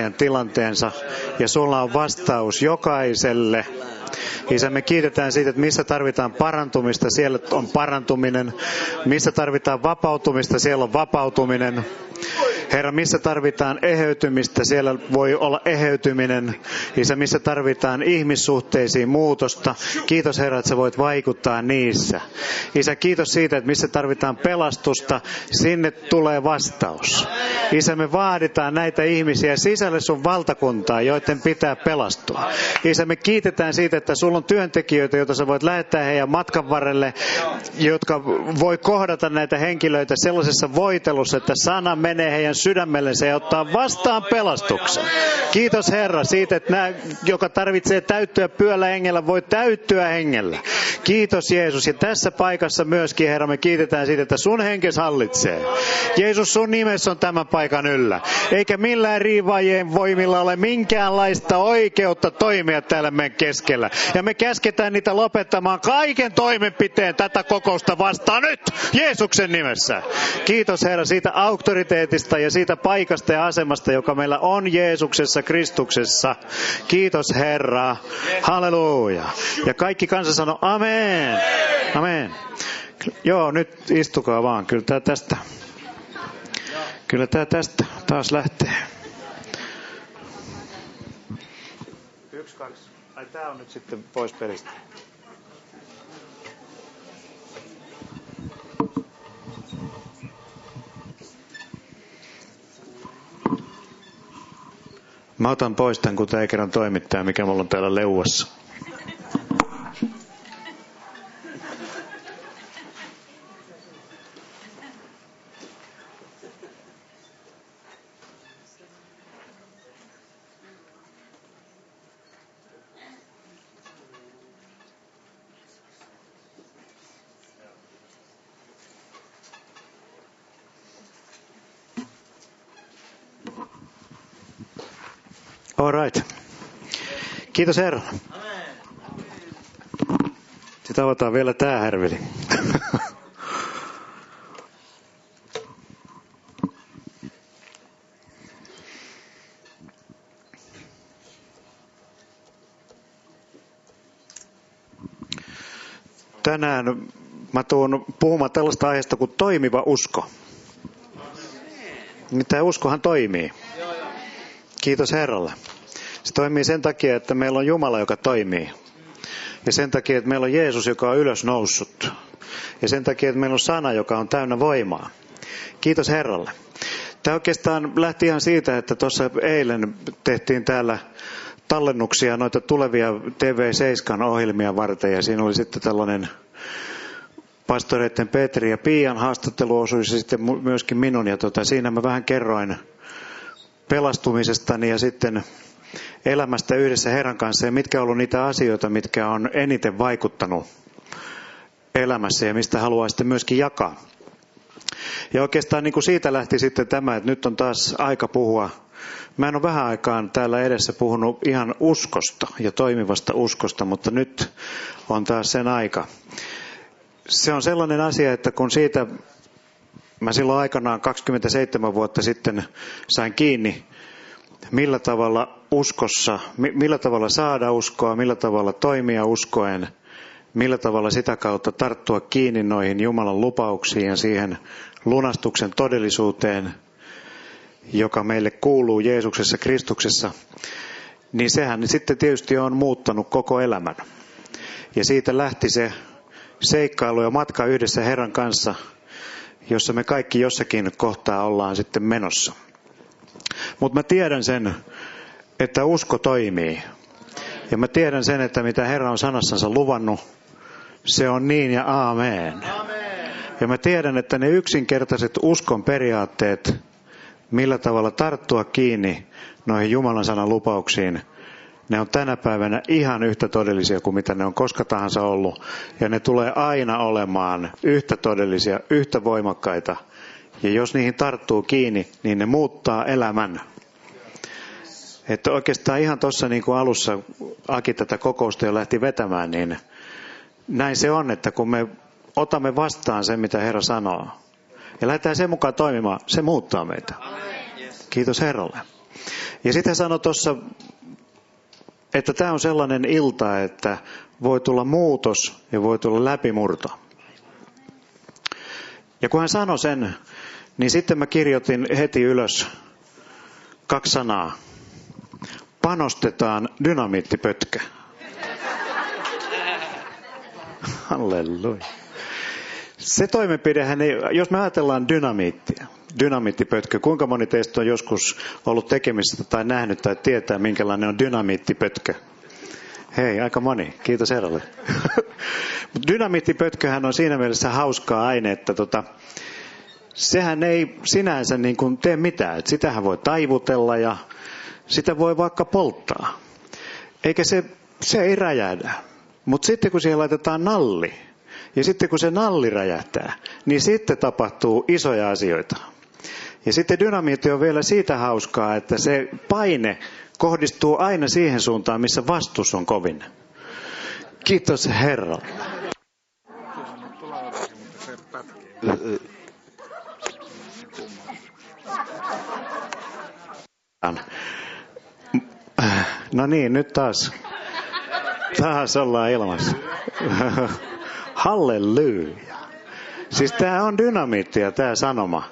heidän tilanteensa ja sulla on vastaus jokaiselle. Isä, me kiitetään siitä, että missä tarvitaan parantumista, siellä on parantuminen. Missä tarvitaan vapautumista, siellä on vapautuminen. Herra, missä tarvitaan eheytymistä, siellä voi olla eheytyminen. Isä, missä tarvitaan ihmissuhteisiin muutosta, kiitos Herra, että sä voit vaikuttaa niissä. Isä, kiitos siitä, että missä tarvitaan pelastusta, sinne tulee vastaus. Isä, me vaaditaan näitä ihmisiä sisälle sun valtakuntaa, joiden pitää pelastua. Isä, me kiitetään siitä, että sulla on työntekijöitä, joita sä voit lähettää heidän matkan varrelle, jotka voi kohdata näitä henkilöitä sellaisessa voitelussa, että sana menee heidän sydämellensä ja ottaa vastaan pelastuksen. Kiitos Herra siitä, että nämä, joka tarvitsee täyttyä pyöllä hengellä, voi täyttyä hengellä. Kiitos Jeesus. Ja tässä paikassa myöskin, Herra, me kiitetään siitä, että sun henkes hallitsee. Jeesus, sun nimessä on tämän paikan yllä. Eikä millään riivaajien voimilla ole minkäänlaista oikeutta toimia täällä meidän keskellä. Ja me käsketään niitä lopettamaan kaiken toimenpiteen tätä kokousta vastaan nyt, Jeesuksen nimessä. Kiitos Herra siitä auktoriteetista ja siitä paikasta ja asemasta, joka meillä on Jeesuksessa, Kristuksessa. Kiitos Herra. Halleluja. Ja kaikki kansa sanoo amen. Amen. Joo, nyt istukaa vaan. Kyllä tää tästä taas lähtee. 1, 2. Ai tää on nyt sitten pois pelistä. Mä otan pois tämän, kun tää ei kerran toimittaa, mikä mulla on täällä leuassa. All right. Kiitos Herra. Sitten avataan vielä tää härveli. Tänään mä tuun puhumaan tällaista aiheesta kuin toimiva usko. Tämä uskohan toimii. Kiitos Herralle. Se toimii sen takia, että meillä on Jumala, joka toimii. Ja sen takia, että meillä on Jeesus, joka on ylös noussut. Ja sen takia, että meillä on sana, joka on täynnä voimaa. Kiitos Herralle. Tämä oikeastaan lähti ihan siitä, että tuossa eilen tehtiin täällä tallennuksia noita tulevia TV7 ohjelmia varten. Ja siinä oli sitten tällainen pastoreiden Petri ja Pian haastattelu osui sitten myöskin minun. Ja siinä mä vähän kerroin pelastumisestani ja sitten elämästä yhdessä Herran kanssa ja mitkä on ollut niitä asioita, mitkä on eniten vaikuttanut elämässä ja mistä haluaa sitten myöskin jakaa. Ja oikeastaan niin kuin siitä lähti sitten tämä, että nyt on taas aika puhua. Mä en ole vähän aikaan täällä edessä puhunut ihan uskosta ja toimivasta uskosta, mutta nyt on taas sen aika. Se on sellainen asia, että kun siitä mä silloin aikanaan 27 vuotta sitten sain kiinni, millä tavalla uskossa, millä tavalla saada uskoa, millä tavalla toimia uskoen, millä tavalla sitä kautta tarttua kiinni noihin Jumalan lupauksiin ja siihen lunastuksen todellisuuteen, joka meille kuuluu Jeesuksessa Kristuksessa, niin sehän sitten tietysti on muuttanut koko elämän. Ja siitä lähti se seikkailu ja matka yhdessä Herran kanssa, jossa me kaikki jossakin kohtaa ollaan sitten menossa. Mutta mä tiedän sen, että usko toimii. Ja mä tiedän sen, että mitä Herra on sanassansa luvannut, se on niin ja aamen. Ja mä tiedän, että ne yksinkertaiset uskon periaatteet, millä tavalla tarttua kiinni noihin Jumalan sanan lupauksiin, ne on tänä päivänä ihan yhtä todellisia kuin mitä ne on koska tahansa ollut. Ja ne tulee aina olemaan yhtä todellisia, yhtä voimakkaita. Ja jos niihin tarttuu kiinni, niin ne muuttaa elämän. Että oikeastaan ihan tuossa niin kuin alussa Aki tätä kokousta jo lähti vetämään, niin näin se on, että kun me otamme vastaan sen, mitä Herra sanoo, ja lähdetään sen mukaan toimimaan, se muuttaa meitä. Kiitos Herralle. Ja sitten hän sanoi tuossa, että tämä on sellainen ilta, että voi tulla muutos ja voi tulla läpimurto. Ja kun hän sanoi sen, niin sitten mä kirjoitin heti ylös 2 sanaa. Panostetaan dynamiittipötkä. Halleluja. Se toimenpidehän ei, jos me ajatellaan dynamiittipötkö, kuinka moni teistä on joskus ollut tekemistä tai nähnyt tai tietää, minkälainen on dynamiittipötkö? Hei, aika moni. Kiitos herralle. Dynamiittipötköhän on siinä mielessä hauskaa aine, että sehän ei sinänsä niin kuin tee mitään. Että sitähän voi taivutella ja sitä voi vaikka polttaa. Eikä se ei räjähdä. Mutta sitten kun siihen laitetaan nalli, ja sitten kun se nalli räjähtää, niin sitten tapahtuu isoja asioita. Ja sitten dynamiitti on vielä siitä hauskaa, että se paine kohdistuu aina siihen suuntaan, missä vastus on kovin. Kiitos Herralle. No niin, nyt taas ollaan ilmassa. Halleluja. Siis tämä on dynamiittia, tämä sanoma.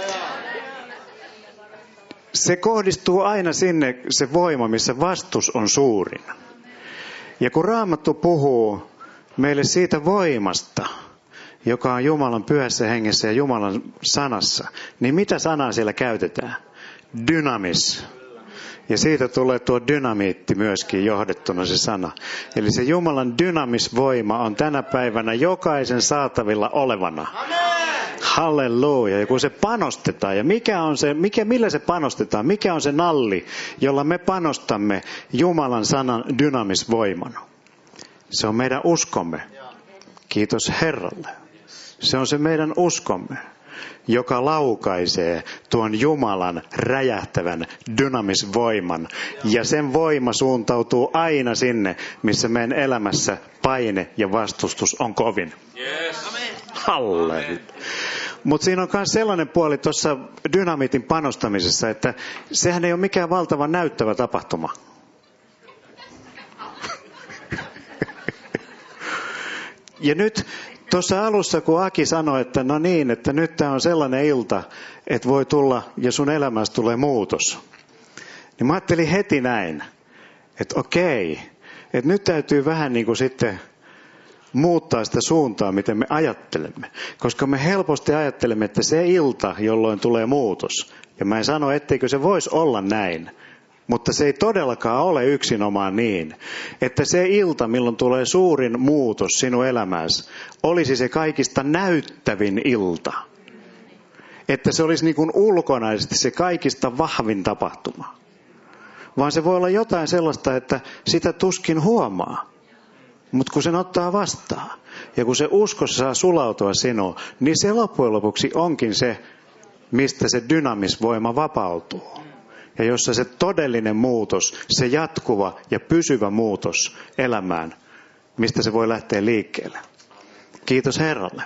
Se kohdistuu aina sinne se voima, missä vastus on suurin. Ja kun Raamattu puhuu meille siitä voimasta, joka on Jumalan pyhässä hengessä ja Jumalan sanassa, niin mitä sanaa siellä käytetään? Dynamis. Ja siitä tulee tuo dynamiitti myöskin johdettuna se sana. Eli se Jumalan dynamisvoima on tänä päivänä jokaisen saatavilla olevana. Amen. Halleluja. Ja kun se panostetaan, ja millä se panostetaan? Mikä on se nalli, jolla me panostamme Jumalan sanan dynamisvoiman? Se on meidän uskomme. Kiitos Herralle. Se on se meidän uskomme, joka laukaisee tuon Jumalan räjähtävän dynamisvoiman. Ja sen voima suuntautuu aina sinne, missä meidän elämässä paine ja vastustus on kovin. Yes. Halleluja. Mutta siinä on myös sellainen puoli tuossa dynamiitin panostamisessa, että sehän ei ole mikään valtavan näyttävä tapahtuma. Ja nyt tuossa alussa, kun Aki sanoi, että no niin, että nyt tämä on sellainen ilta, että voi tulla ja sun elämässä tulee muutos. Niin mä ajattelin heti näin, että okei, että nyt täytyy vähän niin kuin sitten muuttaa sitä suuntaa, miten me ajattelemme. Koska me helposti ajattelemme, että se ilta, jolloin tulee muutos, ja mä en sano, etteikö se voisi olla näin, mutta se ei todellakaan ole yksinomaan niin, että se ilta, milloin tulee suurin muutos sinun elämässä, olisi se kaikista näyttävin ilta. Että se olisi niin kuin ulkonaisesti se kaikista vahvin tapahtuma. Vaan se voi olla jotain sellaista, että sitä tuskin huomaa. Mutta kun sen ottaa vastaan ja kun se uskossa saa sulautua sinuun, niin se loppujen lopuksi onkin se, mistä se dynamisvoima vapautuu. Ja jossa se todellinen muutos, se jatkuva ja pysyvä muutos elämään, mistä se voi lähteä liikkeelle. Kiitos Herralle.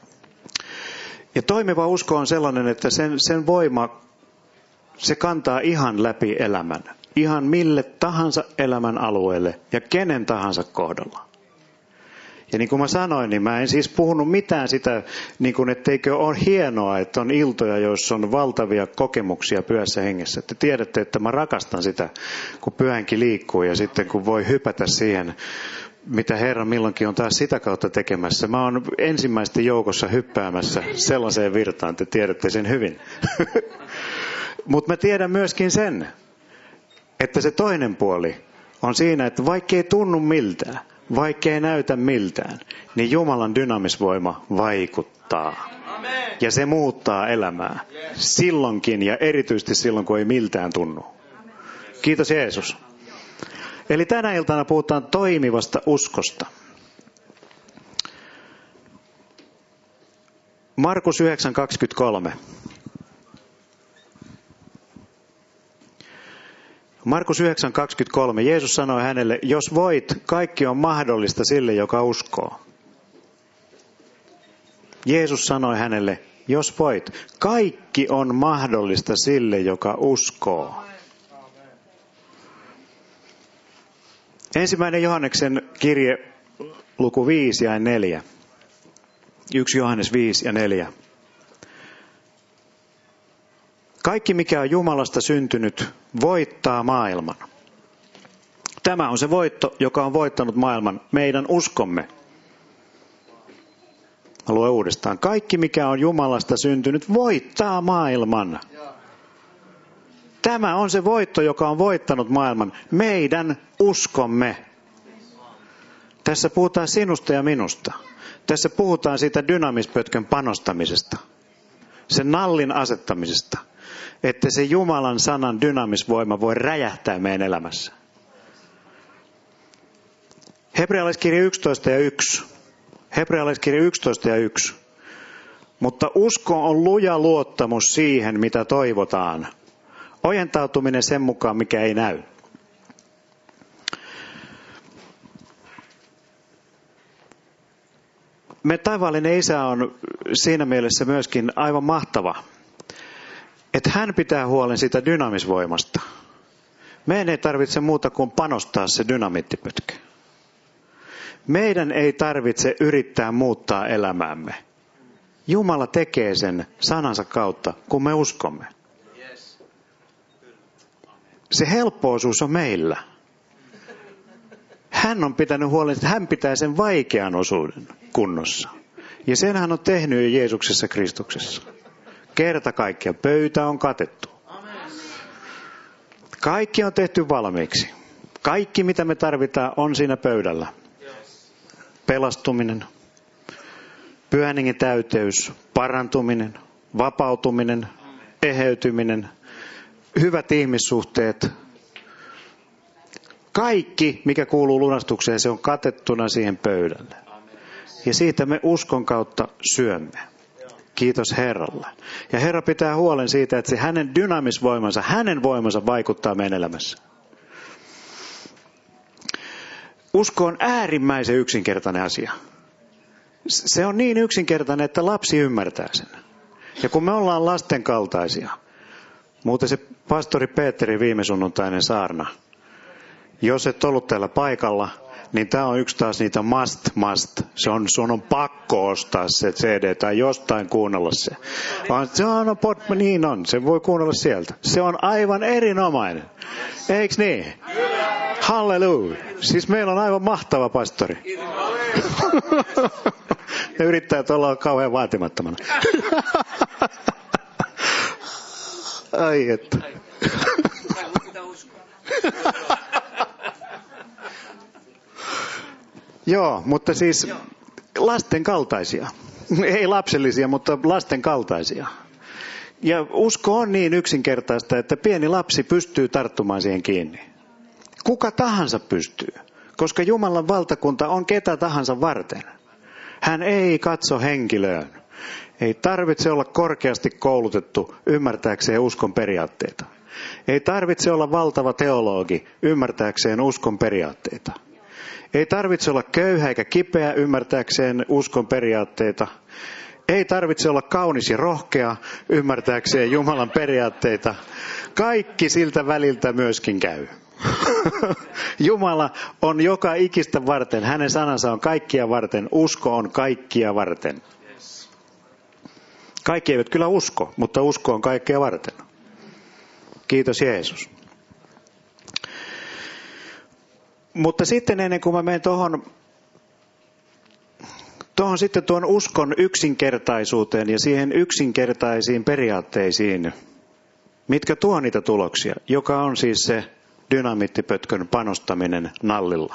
Ja toimiva usko on sellainen, että sen voima, se kantaa ihan läpi elämän. Ihan mille tahansa elämän alueelle ja kenen tahansa kohdalla. Ja niin kuin mä sanoin, niin mä en siis puhunut mitään sitä, niin kuin etteikö ole hienoa, että on iltoja, joissa on valtavia kokemuksia pyhässä hengessä. Te tiedätte, että mä rakastan sitä, kun pyhänkin liikkuu ja sitten kun voi hypätä siihen, mitä Herra milloinkin on taas sitä kautta tekemässä. Mä oon ensimmäisten joukossa hyppäämässä sellaiseen virtaan, te tiedätte sen hyvin. Mutta mä tiedän myöskin sen, että se toinen puoli on siinä, että vaikka ei tunnu miltään, vaikka ei näytä miltään, niin Jumalan dynamisvoima vaikuttaa. Amen. Ja se muuttaa elämää. Silloinkin ja erityisesti silloin, kun ei miltään tunnu. Kiitos Jeesus. Eli tänä iltana puhutaan toimivasta uskosta. Markus 9:23. Markus 9:23. Jeesus sanoi hänelle, jos voit, kaikki on mahdollista sille, joka uskoo. Jeesus sanoi hänelle, jos voit, kaikki on mahdollista sille, joka uskoo. Ensimmäinen Johanneksen kirje, luku 5 ja 4. 1 Johannes 5 ja 4. Kaikki, mikä on Jumalasta syntynyt, voittaa maailman. Tämä on se voitto, joka on voittanut maailman, meidän uskomme. Mä luen uudestaan. Kaikki, mikä on Jumalasta syntynyt, voittaa maailman. Tämä on se voitto, joka on voittanut maailman, meidän uskomme. Tässä puhutaan sinusta ja minusta. Tässä puhutaan siitä dynamispötkön panostamisesta. Sen nallin asettamisesta. Että se Jumalan sanan dynamisvoima voi räjähtää meidän elämässä. Hebrealaiskirja 11 ja 1. Hebrealaiskirja 11 ja 1. Mutta usko on luja luottamus siihen, mitä toivotaan. Ojentautuminen sen mukaan, mikä ei näy. Me taivaallinen Isä on siinä mielessä myöskin aivan mahtava, että hän pitää huolen siitä dynamisvoimasta. Meidän ei tarvitse muuta kuin panostaa se dynamiittipötkä. Meidän ei tarvitse yrittää muuttaa elämäämme. Jumala tekee sen sanansa kautta, kun me uskomme. Se helppoisuus on meillä. Hän on pitänyt huolen, että hän pitää sen vaikean osuuden kunnossa. Ja sen hän on tehnyt jo Jeesuksessa Kristuksessa. Kerta kaikkiaan pöytä on katettu. Kaikki on tehty valmiiksi. Kaikki mitä me tarvitaan on siinä pöydällä. Pelastuminen, Pyhän Hengen täyteys, parantuminen, vapautuminen, eheytyminen, hyvät ihmissuhteet. Kaikki, mikä kuuluu lunastukseen, se on katettuna siihen pöydälle. Ja siitä me uskon kautta syömme. Kiitos Herralle. Ja Herra pitää huolen siitä, että se hänen dynamisvoimansa, hänen voimansa vaikuttaa meidän elämässä. Usko on äärimmäisen yksinkertainen asia. Se on niin yksinkertainen, että lapsi ymmärtää sen. Ja kun me ollaan lasten kaltaisia, muuten se pastori Peterin viime sunnuntainen saarna, jos et ollut täällä paikalla, niin tämä on yksi taas niitä must. Sun on pakko ostaa se CD tai jostain kuunnella se. Niin on, se voi kuunnella sieltä. Se on aivan erinomainen. Eiks niin? Halleluja. Siis meillä on aivan mahtava pastori. Ja yrittää olla kauhean vaatimattomana. Ai että. Joo, mutta siis lasten kaltaisia. Ei lapsellisia, mutta lasten kaltaisia. Ja usko on niin yksinkertaista, että pieni lapsi pystyy tarttumaan siihen kiinni. Kuka tahansa pystyy, koska Jumalan valtakunta on ketä tahansa varten. Hän ei katso henkilöön. Ei tarvitse olla korkeasti koulutettu ymmärtääkseen uskon periaatteita. Ei tarvitse olla valtava teologi ymmärtääkseen uskon periaatteita. Ei tarvitse olla köyhä eikä kipeä ymmärtääkseen uskon periaatteita. Ei tarvitse olla kaunis ja rohkea ymmärtääkseen Jumalan periaatteita. Kaikki siltä väliltä myöskin käy. Jumala on joka ikistä varten. Hänen sanansa on kaikkia varten. Usko on kaikkia varten. Kaikki eivät kyllä usko, mutta usko on kaikkea varten. Kiitos Jeesus. Mutta sitten ennen kuin mä menen tuon uskon yksinkertaisuuteen ja siihen yksinkertaisiin periaatteisiin, mitkä tuo niitä tuloksia, joka on siis se dynamiittipötkön panostaminen nallilla.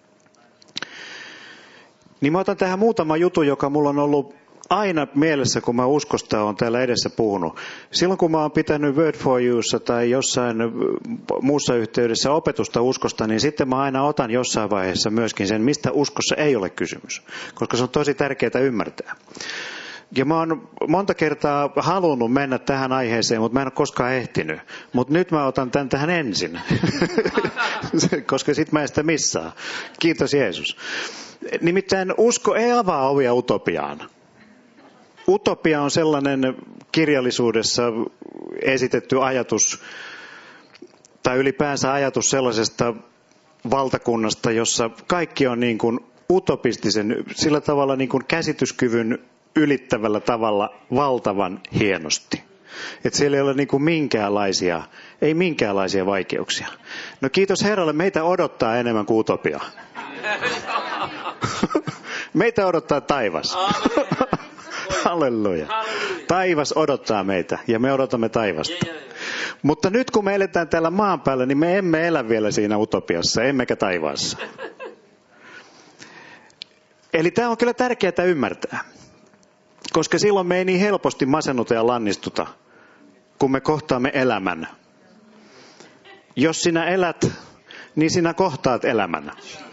Niin mä otan tähän muutama juttu, joka mulla on ollut aina mielessä, kun mä uskosta olen täällä edessä puhunut. Silloin kun mä oon pitänyt Word for Youssa tai jossain muussa yhteydessä opetusta uskosta, niin sitten mä aina otan jossain vaiheessa myöskin sen, mistä uskossa ei ole kysymys. Koska se on tosi tärkeää ymmärtää. Ja mä oon monta kertaa halunnut mennä tähän aiheeseen, mutta mä en ole koskaan ehtinyt. Mutta nyt mä otan tämän tähän ensin, koska sit mä en sitä missaa. Kiitos Jeesus. Nimittäin usko ei avaa ovia utopiaan. Utopia on sellainen kirjallisuudessa esitetty ajatus, tai ylipäänsä ajatus sellaisesta valtakunnasta, jossa kaikki on niin kuin utopistisen, sillä tavalla niin kuin käsityskyvyn ylittävällä tavalla valtavan hienosti. Että siellä ei ole niin kuin minkäänlaisia vaikeuksia. No kiitos Herralle, meitä odottaa enemmän kuin utopia. Meitä odottaa taivas. Halleluja. Taivas odottaa meitä ja me odotamme taivasta. Mutta nyt kun me eletään täällä maan päällä, niin me emme elä vielä siinä utopiassa, emmekä taivaassa. Eli tämä on kyllä tärkeää ymmärtää. Koska silloin me ei niin helposti masennuta ja lannistuta, kun me kohtaamme elämän. Jos sinä elät, niin sinä kohtaat elämän.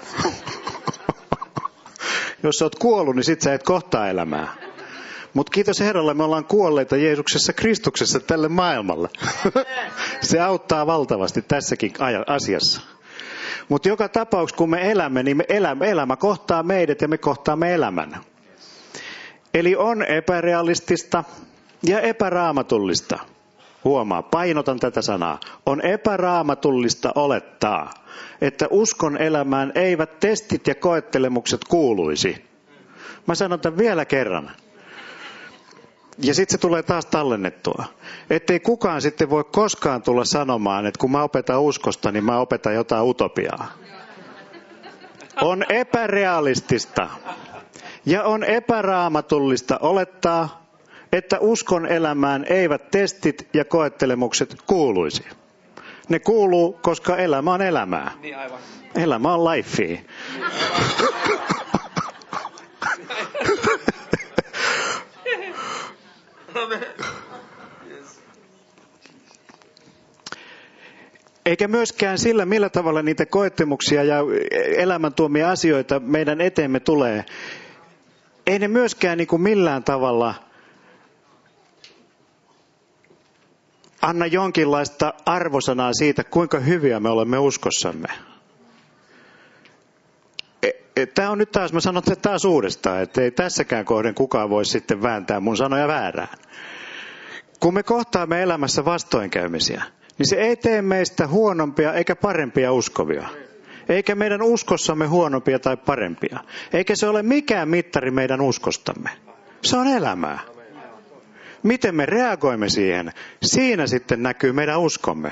Jos sä oot kuollut, niin sit sä et kohtaa elämää. Mutta kiitos Herralle, me ollaan kuolleita Jeesuksessa Kristuksessa tälle maailmalle. Se auttaa valtavasti tässäkin asiassa. Mutta joka tapauksessa, kun me elämme, niin elämä kohtaa meidät ja me kohtaamme elämän. Eli on epärealistista ja epäraamatullista. Huomaa, painotan tätä sanaa. On epäraamatullista olettaa, että uskon elämään eivät testit ja koettelemukset kuuluisi. Mä sanon tämän vielä kerran. Ja sitten se tulee taas tallennettua. Ettei kukaan sitten voi koskaan tulla sanomaan, että kun mä opetan uskosta, niin mä opetan jotain utopiaa. On epärealistista ja on epäraamatullista olettaa, että uskon elämään eivät testit ja koettelemukset kuuluisi. Ne kuuluu, koska elämä on elämää. Elämä on lifea. Eikä myöskään sillä, millä tavalla niitä koettemuksia ja elämän tuomia asioita meidän eteemme tulee. Ei ne myöskään niin kuin millään tavalla anna jonkinlaista arvosanaa siitä, kuinka hyviä me olemme uskossamme. Tämä on nyt taas, mä sanon että taas uudestaan, että ei tässäkään kohden kukaan voi sitten vääntää mun sanoja väärään. Kun me kohtaamme elämässä vastoinkäymisiä, niin se ei tee meistä huonompia eikä parempia uskovia. Eikä meidän uskossamme huonompia tai parempia. Eikä se ole mikään mittari meidän uskostamme. Se on elämää. Miten me reagoimme siihen, siinä sitten näkyy meidän uskomme.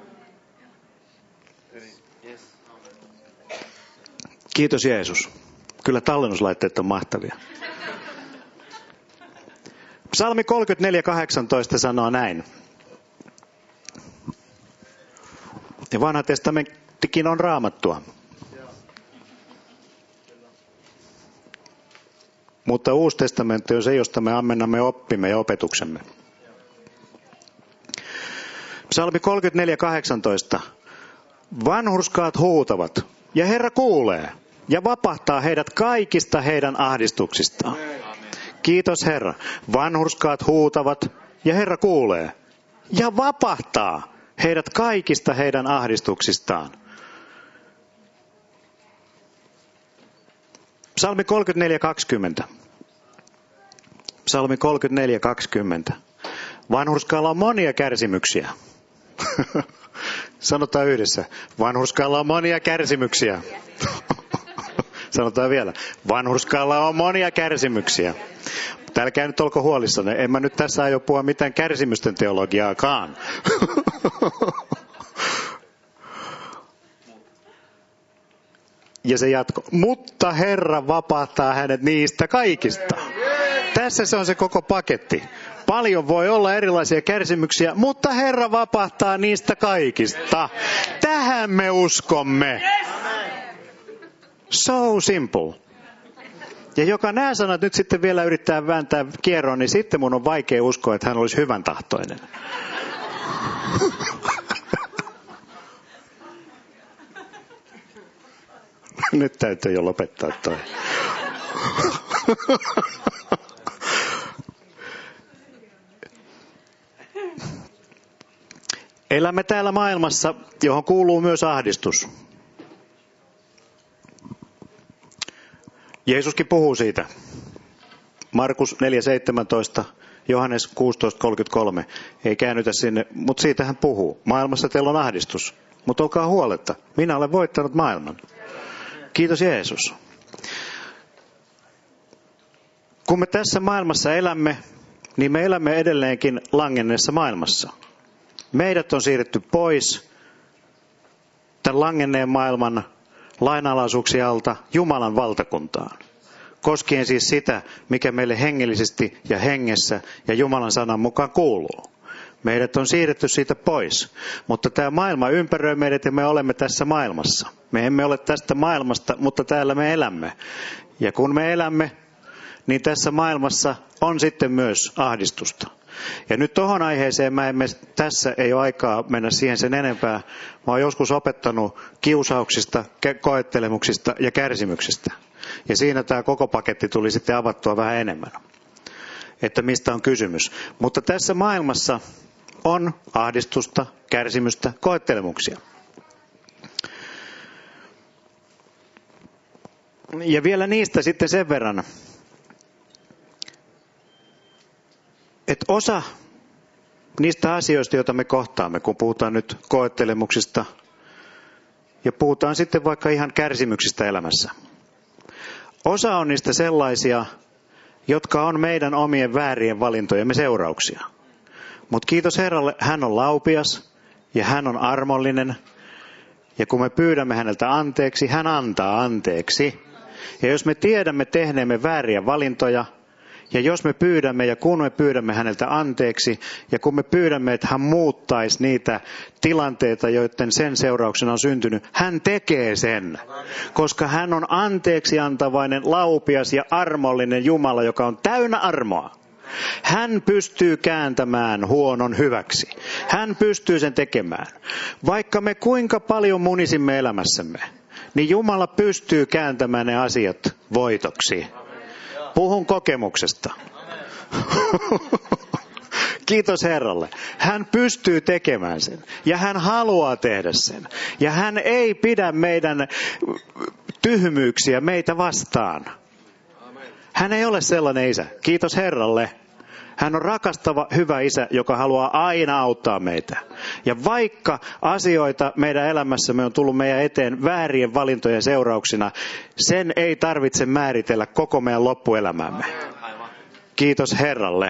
Kiitos Jeesus. Kyllä tallennuslaitteet on mahtavia. Psalmi 34:18 sanoo näin. Ja vanha testamenttikin on raamattua. Mutta uusi testamentti on se, josta me ammennamme oppimme ja opetuksemme. Psalmi 34:18. Vanhurskaat huutavat, ja Herra kuulee, ja vapahtaa heidät kaikista heidän ahdistuksistaan. Kiitos Herra. Vanhurskaat huutavat, ja Herra kuulee, ja vapahtaa heidät kaikista heidän ahdistuksistaan. Psalmi 34:20. Psalmi 34:20. Vanhurskaalla on monia kärsimyksiä. Sanotaan yhdessä. Vanhurskaalla on monia kärsimyksiä. Sanotaan vielä. Vanhurskaalla on monia kärsimyksiä. Älkää nyt olko huolissanne. En mä nyt tässä aio puhua mitään kärsimysten teologiaakaan. Ja se jatko. Mutta Herra vapahtaa hänet niistä kaikista. Tässä se on se koko paketti. Paljon voi olla erilaisia kärsimyksiä, mutta Herra vapahtaa niistä kaikista. Tähän me uskomme. So simple. Ja joka nämä sanat nyt sitten vielä yrittää vääntää kierroon, niin sitten mun on vaikea uskoa, että hän olisi hyvän tahtoinen. Nyt täytyy jo lopettaa toi. Elämme täällä maailmassa, johon kuuluu myös ahdistus. Jeesuskin puhuu siitä. Markus 4.17, Johannes 16.33. Ei käännytä sinne, mutta siitä hän puhuu. Maailmassa teillä on ahdistus, mutta olkaa huoletta. Minä olen voittanut maailman. Kiitos Jeesus. Kun me tässä maailmassa elämme, niin me elämme edelleenkin langenneessa maailmassa. Meidät on siirretty pois tämän langenneen maailman lainalaisuuksien alta Jumalan valtakuntaan. Koskien siis sitä, mikä meille hengellisesti ja hengessä ja Jumalan sanan mukaan kuuluu. Meidät on siirretty siitä pois, mutta tämä maailma ympäröi meidät ja me olemme tässä maailmassa. Me emme ole tästä maailmasta, mutta täällä me elämme. Ja kun me elämme, niin tässä maailmassa on sitten myös ahdistusta. Ja nyt tohon aiheeseen tässä ei ole aikaa mennä siihen sen enempää. Mä oon joskus opettanut kiusauksista, koettelemuksista ja kärsimyksistä. Ja siinä tämä koko paketti tuli sitten avattua vähän enemmän, että mistä on kysymys. Mutta tässä maailmassa on ahdistusta, kärsimystä, koettelemuksia. Ja vielä niistä sitten sen verran, että osa niistä asioista, joita me kohtaamme, kun puhutaan nyt koettelemuksista ja puhutaan sitten vaikka ihan kärsimyksistä elämässä. Osa on niistä sellaisia, jotka on meidän omien väärien valintojemme seurauksia. Mutta kiitos Herralle, hän on laupias ja hän on armollinen. Ja kun me pyydämme häneltä anteeksi, hän antaa anteeksi. Ja jos me tiedämme tehneemme vääriä valintoja, ja jos me pyydämme ja kun me pyydämme häneltä anteeksi, ja kun me pyydämme, että hän muuttaisi niitä tilanteita, joiden sen seurauksena on syntynyt, hän tekee sen. Koska hän on anteeksi antavainen, laupias ja armollinen Jumala, joka on täynnä armoa. Hän pystyy kääntämään huonon hyväksi. Hän pystyy sen tekemään. Vaikka me kuinka paljon munisimme elämässämme, niin Jumala pystyy kääntämään ne asiat voitoksi. Puhun kokemuksesta. Kiitos Herralle. Hän pystyy tekemään sen. Ja hän haluaa tehdä sen. Ja hän ei pidä meidän tyhmyyksiä meitä vastaan. Hän ei ole sellainen isä. Kiitos Herralle. Hän on rakastava, hyvä isä, joka haluaa aina auttaa meitä. Ja vaikka asioita meidän elämässämme on tullut meidän eteen väärien valintojen seurauksena, sen ei tarvitse määritellä koko meidän loppuelämämme. Kiitos Herralle.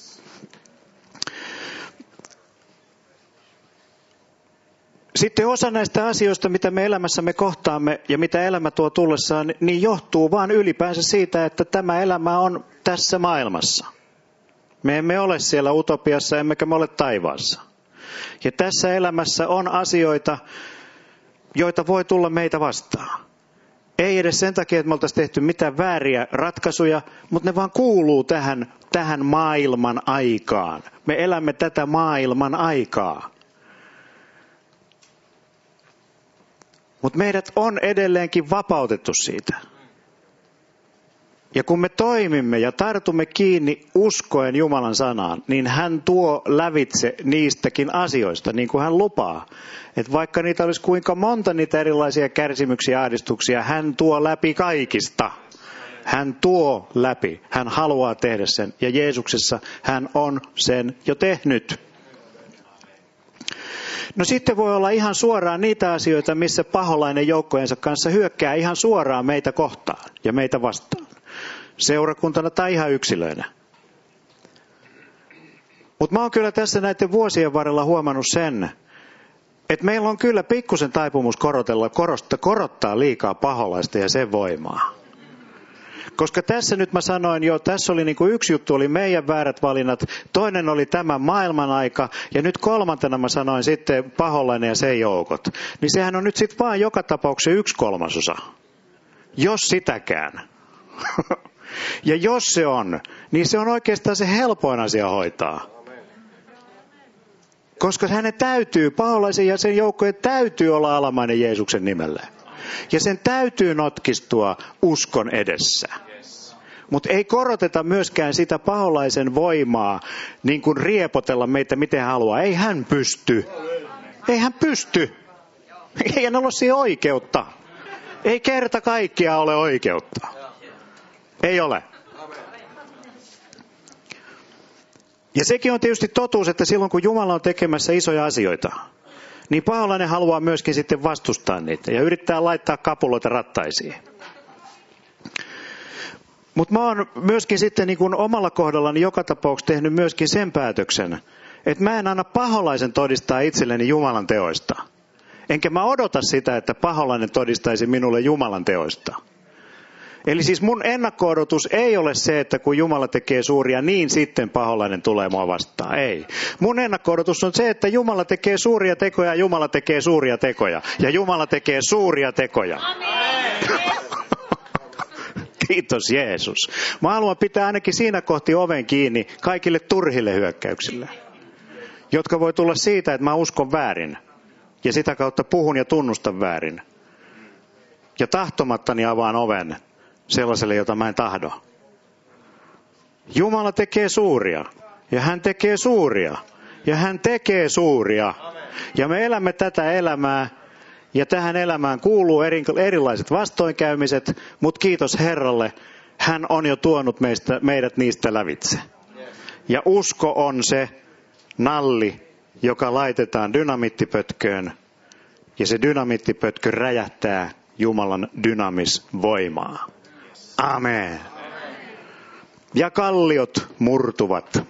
Sitten osa näistä asioista, mitä me elämässämme kohtaamme ja mitä elämä tuo tullessaan, niin johtuu vaan ylipäänsä siitä, että tämä elämä on tässä maailmassa. Me emme ole siellä utopiassa, emmekä me ole taivaassa. Ja tässä elämässä on asioita, joita voi tulla meitä vastaan. Ei edes sen takia, että me oltaisiin tehty mitään vääriä ratkaisuja, mutta ne vaan kuuluu tähän maailman aikaan. Me elämme tätä maailman aikaa. Mutta meidät on edelleenkin vapautettu siitä. Ja kun me toimimme ja tartumme kiinni uskoen Jumalan sanaan, niin hän tuo lävitse niistäkin asioista, niin kuin hän lupaa. Että vaikka niitä olisi kuinka monta niitä erilaisia kärsimyksiä ja ahdistuksia, hän tuo läpi kaikista. Hän tuo läpi. Hän haluaa tehdä sen. Ja Jeesuksessa hän on sen jo tehnyt. No sitten voi olla ihan suoraan niitä asioita, missä paholainen joukkojensa kanssa hyökkää ihan suoraan meitä kohtaan ja meitä vastaan. Seurakuntana tai ihan yksilöinä. Mutta mä oon kyllä tässä näiden vuosien varrella huomannut sen, että meillä on kyllä pikkusen taipumus korottaa liikaa paholaista ja sen voimaa. Koska tässä nyt mä sanoin jo, tässä oli niinku yksi juttu, oli meidän väärät valinnat, toinen oli tämä maailman aika, ja nyt kolmantena mä sanoin sitten paholainen ja sen joukot. Niin sehän on nyt sitten vaan joka tapauksessa 1/3. Jos sitäkään. Ja jos se on, niin se on oikeastaan se helpoin asia hoitaa. Koska hänen täytyy, paholaisen ja sen joukkojen täytyy olla alamainen Jeesuksen nimelle. Ja sen täytyy notkistua uskon edessä. Mutta ei koroteta myöskään sitä paholaisen voimaa, niin kuin riepotella meitä miten haluaa. Ei hän pysty. Ei hän pysty. Ei hän ole siihen oikeutta. Ei kerta kaikkiaan ole oikeutta. Ei ole. Ja sekin on tietysti totuus, että silloin kun Jumala on tekemässä isoja asioita, niin paholainen haluaa myöskin sitten vastustaa niitä ja yrittää laittaa kapuloita rattaisiin. Mutta mä oon myöskin sitten niin kuin omalla kohdallani joka tapauksessa tehnyt myöskin sen päätöksen, että mä en anna paholaisen todistaa itselleni Jumalan teoista. Enkä mä odota sitä, että paholainen todistaisi minulle Jumalan teoista. Eli siis mun ennakko-odotus ei ole se, että kun Jumala tekee suuria, niin sitten paholainen tulee mua vastaan. Ei. Mun ennakko-odotus on se, että Jumala tekee suuria tekoja ja Jumala tekee suuria tekoja. Ja Jumala tekee suuria tekoja. Kiitos Jeesus. Mä haluan pitää ainakin siinä kohti oven kiinni kaikille turhille hyökkäyksille, jotka voi tulla siitä, että mä uskon väärin. Ja sitä kautta puhun ja tunnustan väärin. Ja tahtomattani avaan oven sellaiselle, jota mä en tahdo. Jumala tekee suuria. Ja hän tekee suuria. Ja hän tekee suuria. Ja me elämme tätä elämää. Ja tähän elämään kuuluu erilaiset vastoinkäymiset. Mutta kiitos Herralle, hän on jo tuonut meidät niistä lävitse. Ja usko on se nalli, joka laitetaan dynamiittipötköön. Ja se dynamiittipötkö räjähtää Jumalan dynamisvoimaa. Amen. Ja kalliot murtuvat.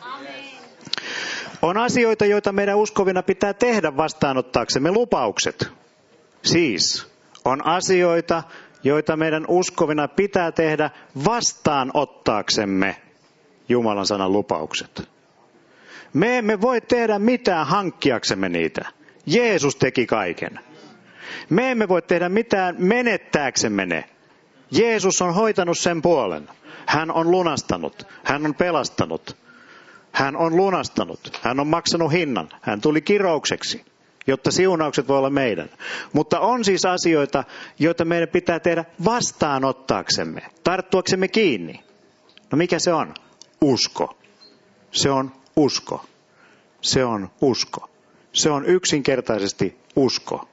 On asioita, joita meidän uskovina pitää tehdä vastaanottaaksemme lupaukset. Siis on asioita, joita meidän uskovina pitää tehdä vastaanottaaksemme Jumalan sanan lupaukset. Me emme voi tehdä mitään hankkiaksemme niitä. Jeesus teki kaiken. Me emme voi tehdä mitään menettääksemme ne. Jeesus on hoitanut sen puolen. Hän on lunastanut. Hän on pelastanut. Hän on lunastanut. Hän on maksanut hinnan. Hän tuli kiroukseksi, jotta siunaukset voi olla meidän. Mutta on siis asioita, joita meidän pitää tehdä vastaanottaaksemme, tarttuaksemme kiinni. No mikä se on? Usko. Se on usko. Se on usko. Se on yksinkertaisesti usko.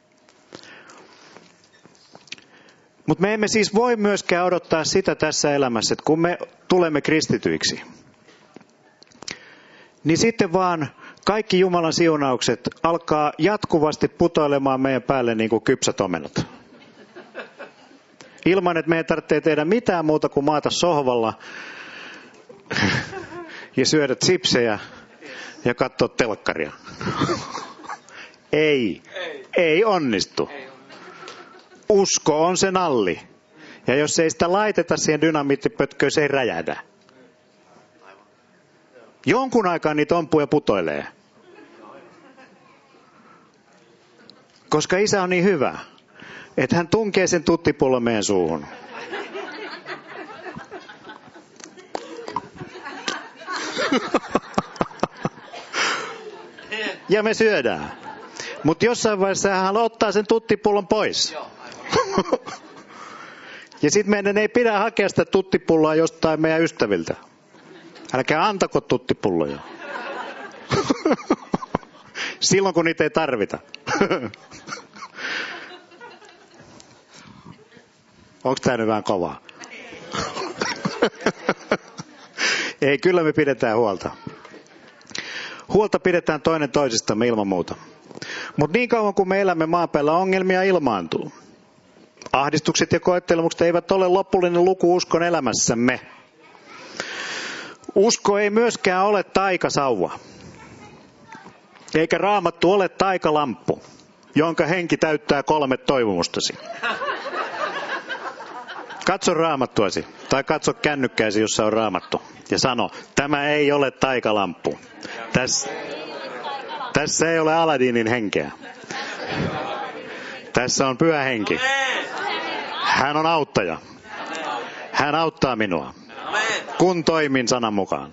Mutta me emme siis voi myöskään odottaa sitä tässä elämässä, että kun me tulemme kristityiksi, niin sitten vaan kaikki Jumalan siunaukset alkaa jatkuvasti putoilemaan meidän päälle niin kuin kypsät omenat. Ilman, että meidän tarvitsee tehdä mitään muuta kuin maata sohvalla ja syödä chipsejä ja katsoa telkkaria. Ei onnistu. Usko on se nalli. Ja jos ei sitä laiteta siihen dynamiittipötköön, se ei räjähdä. Jonkun aikaa niitä ompuja putoilee. Koska Isä on niin hyvä, että hän tunkee sen tuttipullon meidän suuhun. Ja me syödään. Mutta jossain vaiheessa hän ottaa sen tuttipullon pois. Ja sitten meidän ei pidä hakea sitä tuttipulloa jostain meidän ystäviltä. Älkää antako tuttipulloja. Silloin kun niitä ei tarvita. Onko tämä nyt vähän kovaa? Ei, kyllä me pidetään huolta. Huolta pidetään toinen toisistamme ilman muuta. Mutta niin kauan kuin me elämme maan päällä, ongelmia ilmaantuu. Ahdistukset ja koettelemukset eivät ole lopullinen luku uskon elämässämme. Usko ei myöskään ole taikasauva. Eikä Raamattu ole taikalamppu, jonka henki täyttää 3 toivomustasi. Katso Raamattuasi tai katso kännykkääsi, jossa on Raamattu. Ja sano, tämä ei ole taikalamppu. Tässä ei ole Aladinin henkeä. Tässä on Pyhä Henki. Hän on auttaja. Hän auttaa minua, kun toimin sanan mukaan.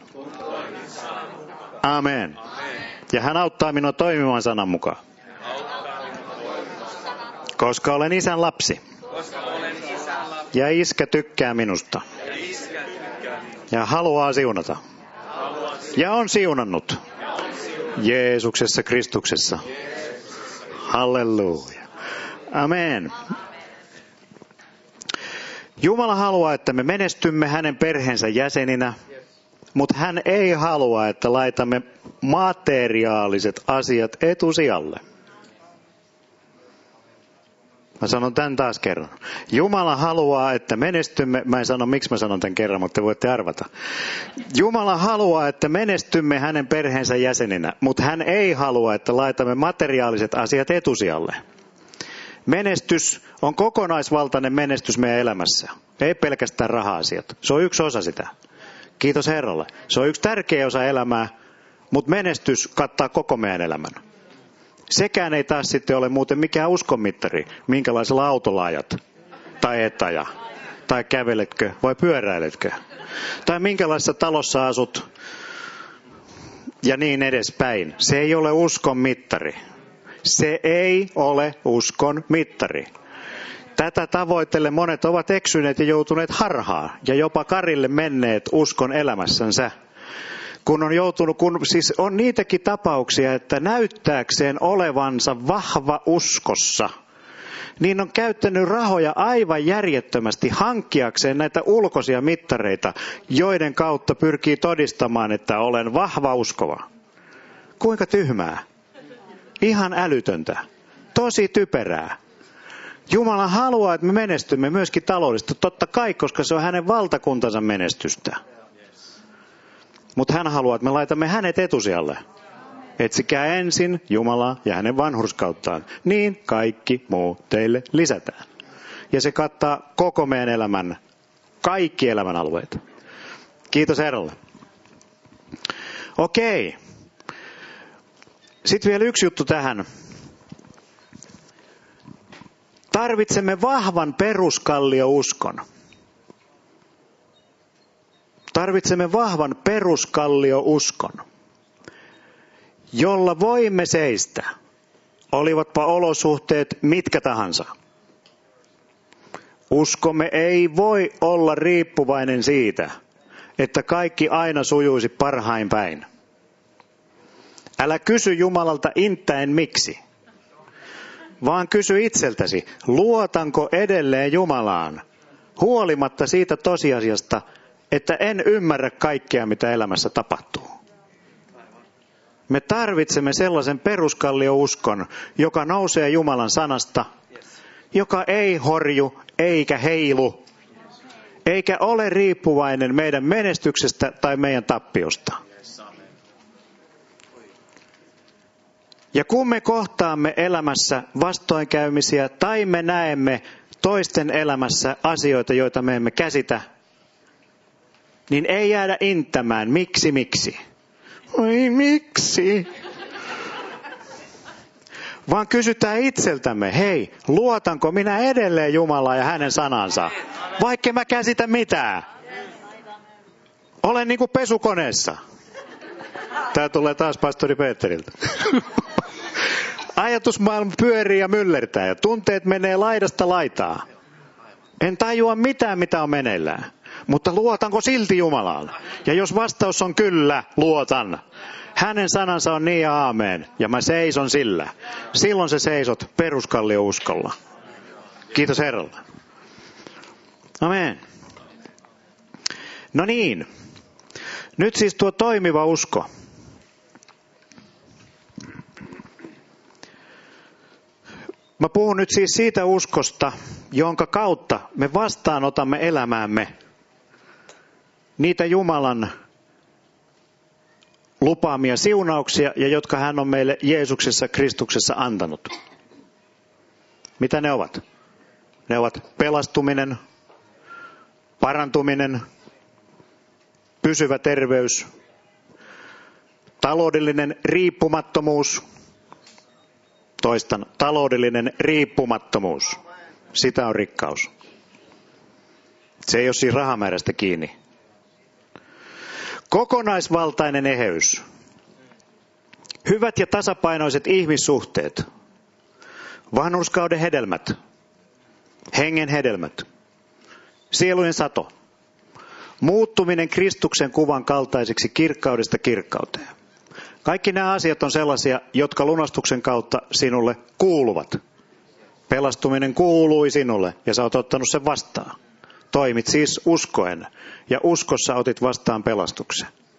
Amen. Ja hän auttaa minua toimimaan sanan mukaan. Koska olen Isän lapsi. Ja Iskä tykkää minusta. Ja haluaa siunata. Ja on siunannut. Jeesuksessa Kristuksessa. Halleluja. Amen. Jumala haluaa, että me menestymme hänen perheensä jäseninä. mutta hän ei halua, että laitamme materiaaliset asiat etusijalle. Mä sanon tämän taas kerran. Jumala haluaa, että menestymme. Mä en sano, miksi mä sanon tämän kerran, mutta te voitte arvata. Jumala haluaa, että menestymme hänen perheensä jäseninä, mutta hän ei halua, että laitamme materiaaliset asiat etusijalle. Menestys on kokonaisvaltainen menestys meidän elämässä. Ei pelkästään raha-asiat. Se on yksi osa sitä. Kiitos Herralle. Se on yksi tärkeä osa elämää, mutta menestys kattaa koko meidän elämän. Sekään ei taas sitten ole muuten mikään uskonmittari, minkälaisella autolla ajat, tai et aja, tai käveletkö vai pyöräiletkö, tai minkälaisessa talossa asut, ja niin edespäin. Se ei ole uskon mittari. Se ei ole uskon mittari. Tätä tavoitellen monet ovat eksyneet ja joutuneet harhaan, ja jopa karille menneet uskon elämässänsä. Siis on niitäkin tapauksia, että näyttääkseen olevansa vahva uskossa, niin on käyttänyt rahoja aivan järjettömästi hankkiakseen näitä ulkoisia mittareita, joiden kautta pyrkii todistamaan, että olen vahva uskova. Kuinka tyhmää? Ihan älytöntä. Tosi typerää. Jumala haluaa, että me menestymme myöskin taloudellisesti, totta kai, koska se on hänen valtakuntansa menestystä. Mutta hän haluaa, että me laitamme hänet etusijalle. Etsikää ensin Jumalaa ja hänen vanhurskauttaan, niin kaikki muu teille lisätään. Ja se kattaa koko meidän elämän, kaikki elämän alueet. Kiitos Herralle. Okei. Sitten vielä yksi juttu tähän. Tarvitsemme vahvan peruskalliouskon. Tarvitsemme vahvan peruskalliouskon, jolla voimme seistä, olivatpa olosuhteet mitkä tahansa. Uskomme ei voi olla riippuvainen siitä, että kaikki aina sujuisi parhain päin. Älä kysy Jumalalta inttäen miksi, vaan kysy itseltäsi, luotanko edelleen Jumalaan, huolimatta siitä tosiasiasta, että en ymmärrä kaikkea, mitä elämässä tapahtuu. Me tarvitsemme sellaisen peruskalliouskon, joka nousee Jumalan sanasta, joka ei horju eikä heilu, eikä ole riippuvainen meidän menestyksestä tai meidän tappiosta. Ja kun me kohtaamme elämässä vastoinkäymisiä tai me näemme toisten elämässä asioita, joita me emme käsitä, niin ei jäädä inttämään, miksi. Oi miksi? Vaan kysytään itseltämme, hei, luotanko minä edelleen Jumalaa ja hänen sanansa, vaikka mä käsitä mitään? Olen niin kuin pesukoneessa. Tää tulee taas pastori Peteriltä. Ajatusmaailma pyörii ja myllertää ja tunteet menee laidasta laitaa. En tajua mitään, mitä on meneillään. Mutta luotanko silti Jumalaan? Ja jos vastaus on kyllä, luotan. Hänen sanansa on niin ja aamen. Ja mä seison sillä. Silloin sä seisot peruskalliouskolla. Kiitos Herralle. Amen. No niin. Nyt siis tuo toimiva usko. Mä puhun nyt siis siitä uskosta, jonka kautta me vastaanotamme elämäämme niitä Jumalan lupaamia siunauksia, ja jotka hän on meille Jeesuksessa Kristuksessa antanut. Mitä ne ovat? Ne ovat pelastuminen, parantuminen, pysyvä terveys, taloudellinen riippumattomuus. Toistan, taloudellinen riippumattomuus. Sitä on rikkaus. Se ei ole siis rahamäärästä kiinni. Kokonaisvaltainen eheys. Hyvät ja tasapainoiset ihmissuhteet. Vanhurskauden hedelmät. Hengen hedelmät. Sielujen sato. Muuttuminen Kristuksen kuvan kaltaiseksi kirkkaudesta kirkkauteen. Kaikki nämä asiat on sellaisia, jotka lunastuksen kautta sinulle kuuluvat. Pelastuminen kuului sinulle ja sä oot ottanut sen vastaan. Toimit siis uskoen ja uskossa otit vastaan pelastuksen.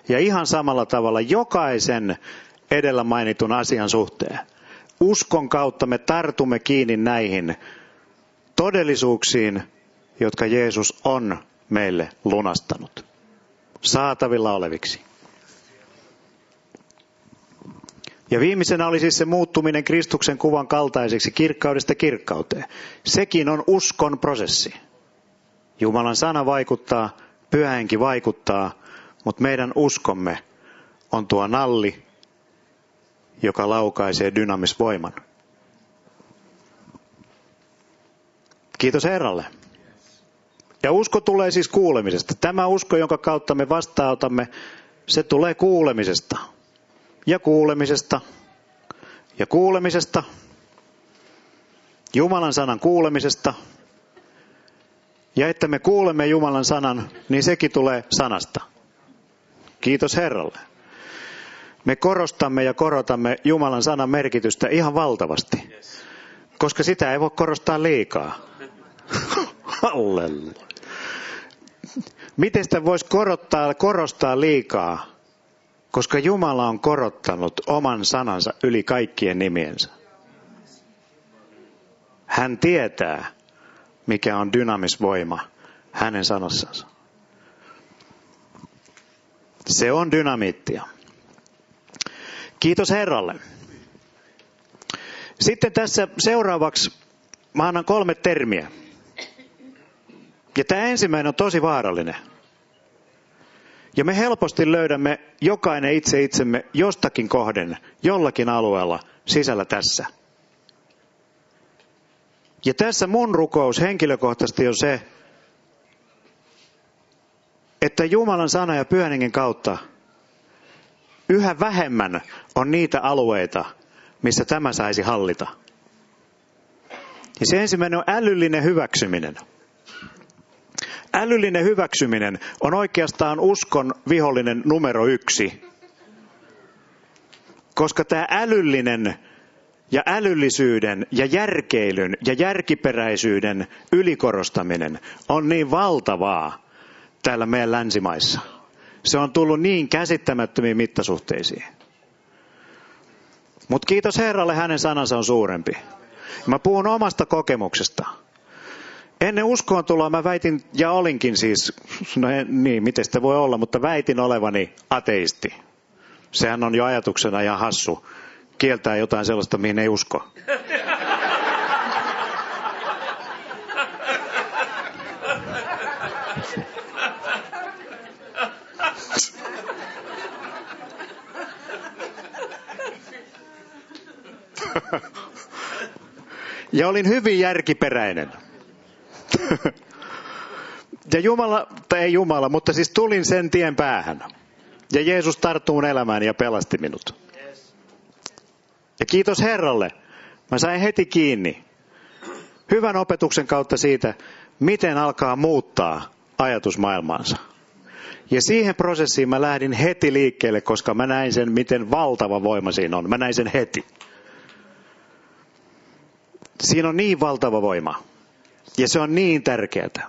Ja ihan samalla tavalla jokaisen edellä mainitun asian suhteen. Uskon kautta me tartumme kiinni näihin todellisuuksiin, jotka Jeesus on meille lunastanut. Saatavilla oleviksi. Ja viimeisenä oli siis se muuttuminen Kristuksen kuvan kaltaiseksi kirkkaudesta kirkkauteen. Sekin on uskon prosessi. Jumalan sana vaikuttaa, Pyhä Henki vaikuttaa, mutta meidän uskomme on tuo nalli, joka laukaisee dynamisvoiman. Kiitos Herralle. Ja usko tulee siis kuulemisesta. Tämä usko, jonka kautta me vastaanotamme, se tulee kuulemisesta. Ja kuulemisesta. Ja kuulemisesta. Jumalan sanan kuulemisesta. Ja että me kuulemme Jumalan sanan, niin sekin tulee sanasta. Kiitos Herralle. Me korostamme ja korotamme Jumalan sanan merkitystä ihan valtavasti. Koska sitä ei voi korostaa liikaa. Halleluja. Miten sitä voisi korostaa liikaa? Koska Jumala on korottanut oman sanansa yli kaikkien nimiensä. Hän tietää, mikä on dynamisvoima hänen sanassansa. Se on dynamiittia. Kiitos Herralle. Sitten tässä seuraavaksi mä annan 3 termiä. Ja tämä ensimmäinen on tosi vaarallinen. Ja me helposti löydämme jokainen itsemme jostakin kohden, jollakin alueella sisällä tässä. Ja tässä mun rukous henkilökohtaisesti on se, että Jumalan sana ja Pyhän Hengen kautta yhä vähemmän on niitä alueita, missä tämä saisi hallita. Ja se ensimmäinen on älyllinen hyväksyminen. Älyllinen hyväksyminen on oikeastaan uskon vihollinen numero 1. Koska tämä älyllinen ja älyllisyyden ja järkeilyn ja järkiperäisyyden ylikorostaminen on niin valtavaa täällä meidän länsimaissa. Se on tullut niin käsittämättömiin mittasuhteisiin. Mutta kiitos Herralle, hänen sanansa on suurempi. Mä puhun omasta kokemuksesta. Ennen uskoon tuloa mä väitin, ja olinkin siis, miten sitä voi olla, mutta väitin olevani ateisti. Sehän on jo ajatuksena ihan hassu. Kieltää jotain sellaista, mihin ei usko. Ja olin hyvin järkiperäinen. Ja Jumala, mutta siis tulin sen tien päähän. Ja Jeesus tarttui mun elämään ja pelasti minut. Ja kiitos Herralle. Mä sain heti kiinni hyvän opetuksen kautta siitä, miten alkaa muuttaa ajatusmaailmaansa. Ja siihen prosessiin mä lähdin heti liikkeelle, koska mä näin sen, miten valtava voima siinä on. Mä näin sen heti. Siinä on niin valtava voima. Ja se on niin tärkeää.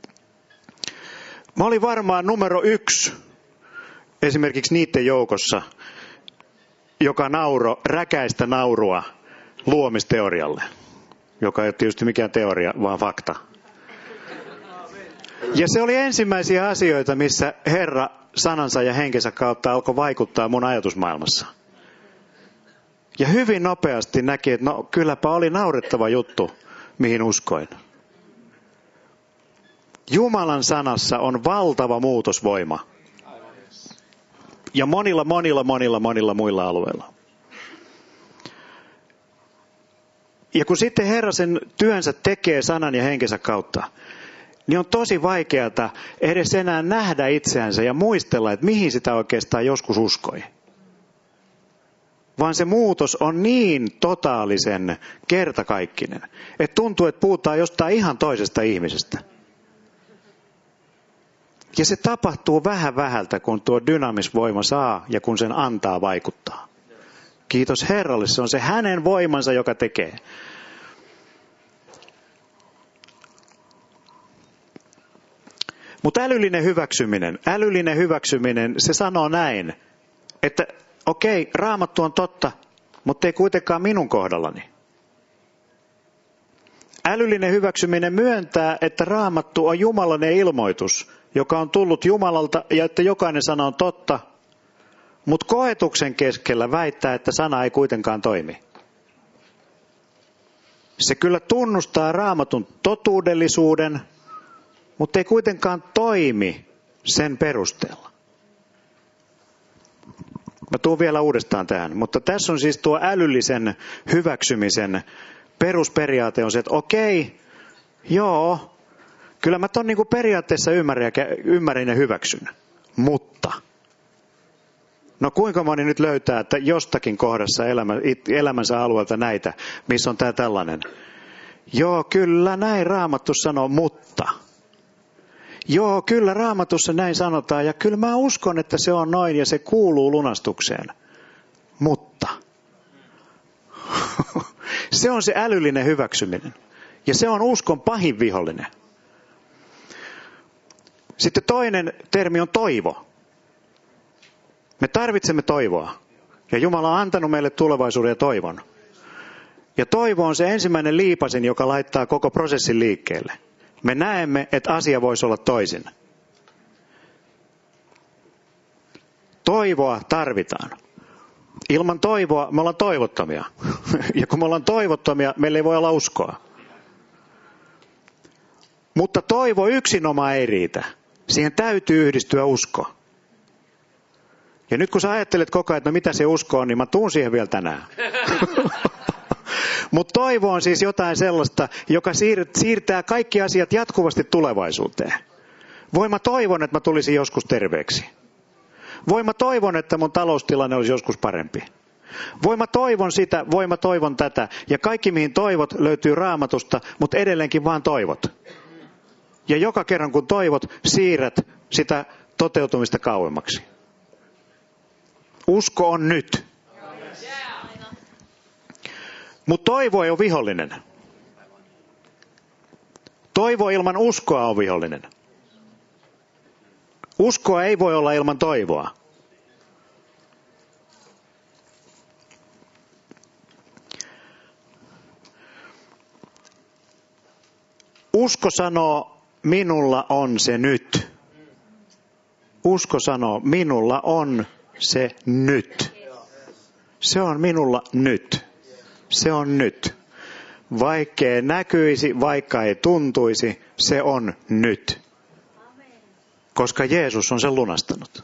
Mä olin varmaan numero 1 esimerkiksi niiden joukossa, joka räkäistä naurua luomisteorialle, joka ei ole tietysti mikään teoria, vaan fakta. Ja se oli ensimmäisiä asioita, missä Herra sanansa ja henkensä kautta alkoi vaikuttaa mun ajatusmaailmassa. Ja hyvin nopeasti näki, että no kylläpä oli naurettava juttu, mihin uskoin. Jumalan sanassa on valtava muutosvoima. Ja monilla muilla alueilla. Ja kun sitten Herra sen työnsä tekee sanan ja henkensä kautta, niin on tosi vaikeata edes enää nähdä itseänsä ja muistella, että mihin sitä oikeastaan joskus uskoi. Vaan se muutos on niin totaalisen kertakaikkinen, että tuntuu, että puhutaan jostain ihan toisesta ihmisestä. Ja se tapahtuu vähän vähältä, kun tuo dynamisvoima saa ja kun sen antaa vaikuttaa. Kiitos Herralle, se on se hänen voimansa, joka tekee. Mutta älyllinen hyväksyminen, se sanoo näin, että okei, Raamattu on totta, mutta ei kuitenkaan minun kohdallani. Älyllinen hyväksyminen myöntää, että Raamattu on jumalainen ilmoitus, joka on tullut Jumalalta ja että jokainen sana on totta, mutta koetuksen keskellä väittää, että sana ei kuitenkaan toimi. Se kyllä tunnustaa Raamatun totuudellisuuden, mutta ei kuitenkaan toimi sen perusteella. Mä tuun vielä uudestaan tähän, mutta tässä on siis tuo älyllisen hyväksymisen perusperiaate on se, että okei, joo, kyllä mä ton niinku periaatteessa ymmärrän ja hyväksyn, mutta no kuinka moni nyt löytää, että jostakin kohdassa elämänsä alueelta näitä, missä on tää tällainen. Joo, kyllä näin Raamattu sanoo, mutta. Joo, kyllä Raamatussa näin sanotaan ja kyllä mä uskon, että se on noin ja se kuuluu lunastukseen. Mutta. Se on se älyllinen hyväksyminen. Ja se on uskon pahin vihollinen. Sitten toinen termi on toivo. Me tarvitsemme toivoa. Ja Jumala on antanut meille tulevaisuuden ja toivon. Ja toivo on se ensimmäinen liipasin, joka laittaa koko prosessin liikkeelle. Me näemme, että asia voisi olla toisin. Toivoa tarvitaan. Ilman toivoa me ollaan toivottomia. Ja kun me ollaan toivottomia, meillä ei voi olla uskoa. Mutta toivo yksinomaan ei riitä. Siihen täytyy yhdistyä usko. Ja nyt kun sä ajattelet koko ajan, että no mitä se usko on, niin mä tuun siihen vielä tänään. Mutta toivo on siis jotain sellaista, joka siirtää kaikki asiat jatkuvasti tulevaisuuteen. Mä toivon, että mä tulisin joskus terveeksi. Mä toivon, että mun taloustilanne olisi joskus parempi. Mä toivon sitä, mä toivon tätä. Ja kaikki mihin toivot löytyy Raamatusta, mutta edelleenkin vaan toivot. Ja joka kerran kun toivot, siirrät sitä toteutumista kauemmaksi. Usko on nyt. Mutta toivo ei ole vihollinen. Toivo ilman uskoa on vihollinen. Uskoa ei voi olla ilman toivoa. Usko sanoo, minulla on se nyt. Usko sanoo, minulla on se nyt. Se on minulla nyt. Se on nyt. Vaikka ei näkyisi, vaikka ei tuntuisi, se on nyt. Koska Jeesus on sen lunastanut.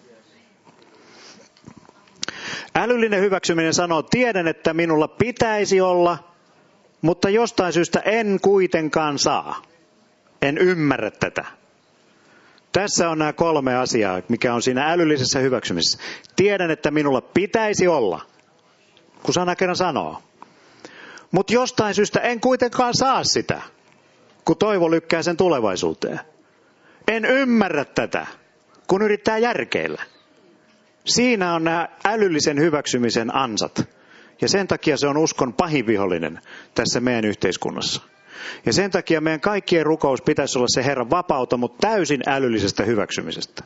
Älyllinen hyväksyminen sanoo, tiedän, että minulla pitäisi olla, mutta jostain syystä en kuitenkaan saa. En ymmärrä tätä. Tässä on nämä 3 asiaa, mikä on siinä älyllisessä hyväksymisessä. Tiedän, että minulla pitäisi olla, kun sana kerran sanoo. Mutta jostain syystä en kuitenkaan saa sitä, kun toivo lykkää sen tulevaisuuteen. En ymmärrä tätä, kun yrittää järkeillä. Siinä on nämä älyllisen hyväksymisen ansat. Ja sen takia se on uskon pahin vihollinen tässä meidän yhteiskunnassa. Ja sen takia meidän kaikkien rukous pitäisi olla se Herran vapauta, mutta täysin älyllisestä hyväksymisestä.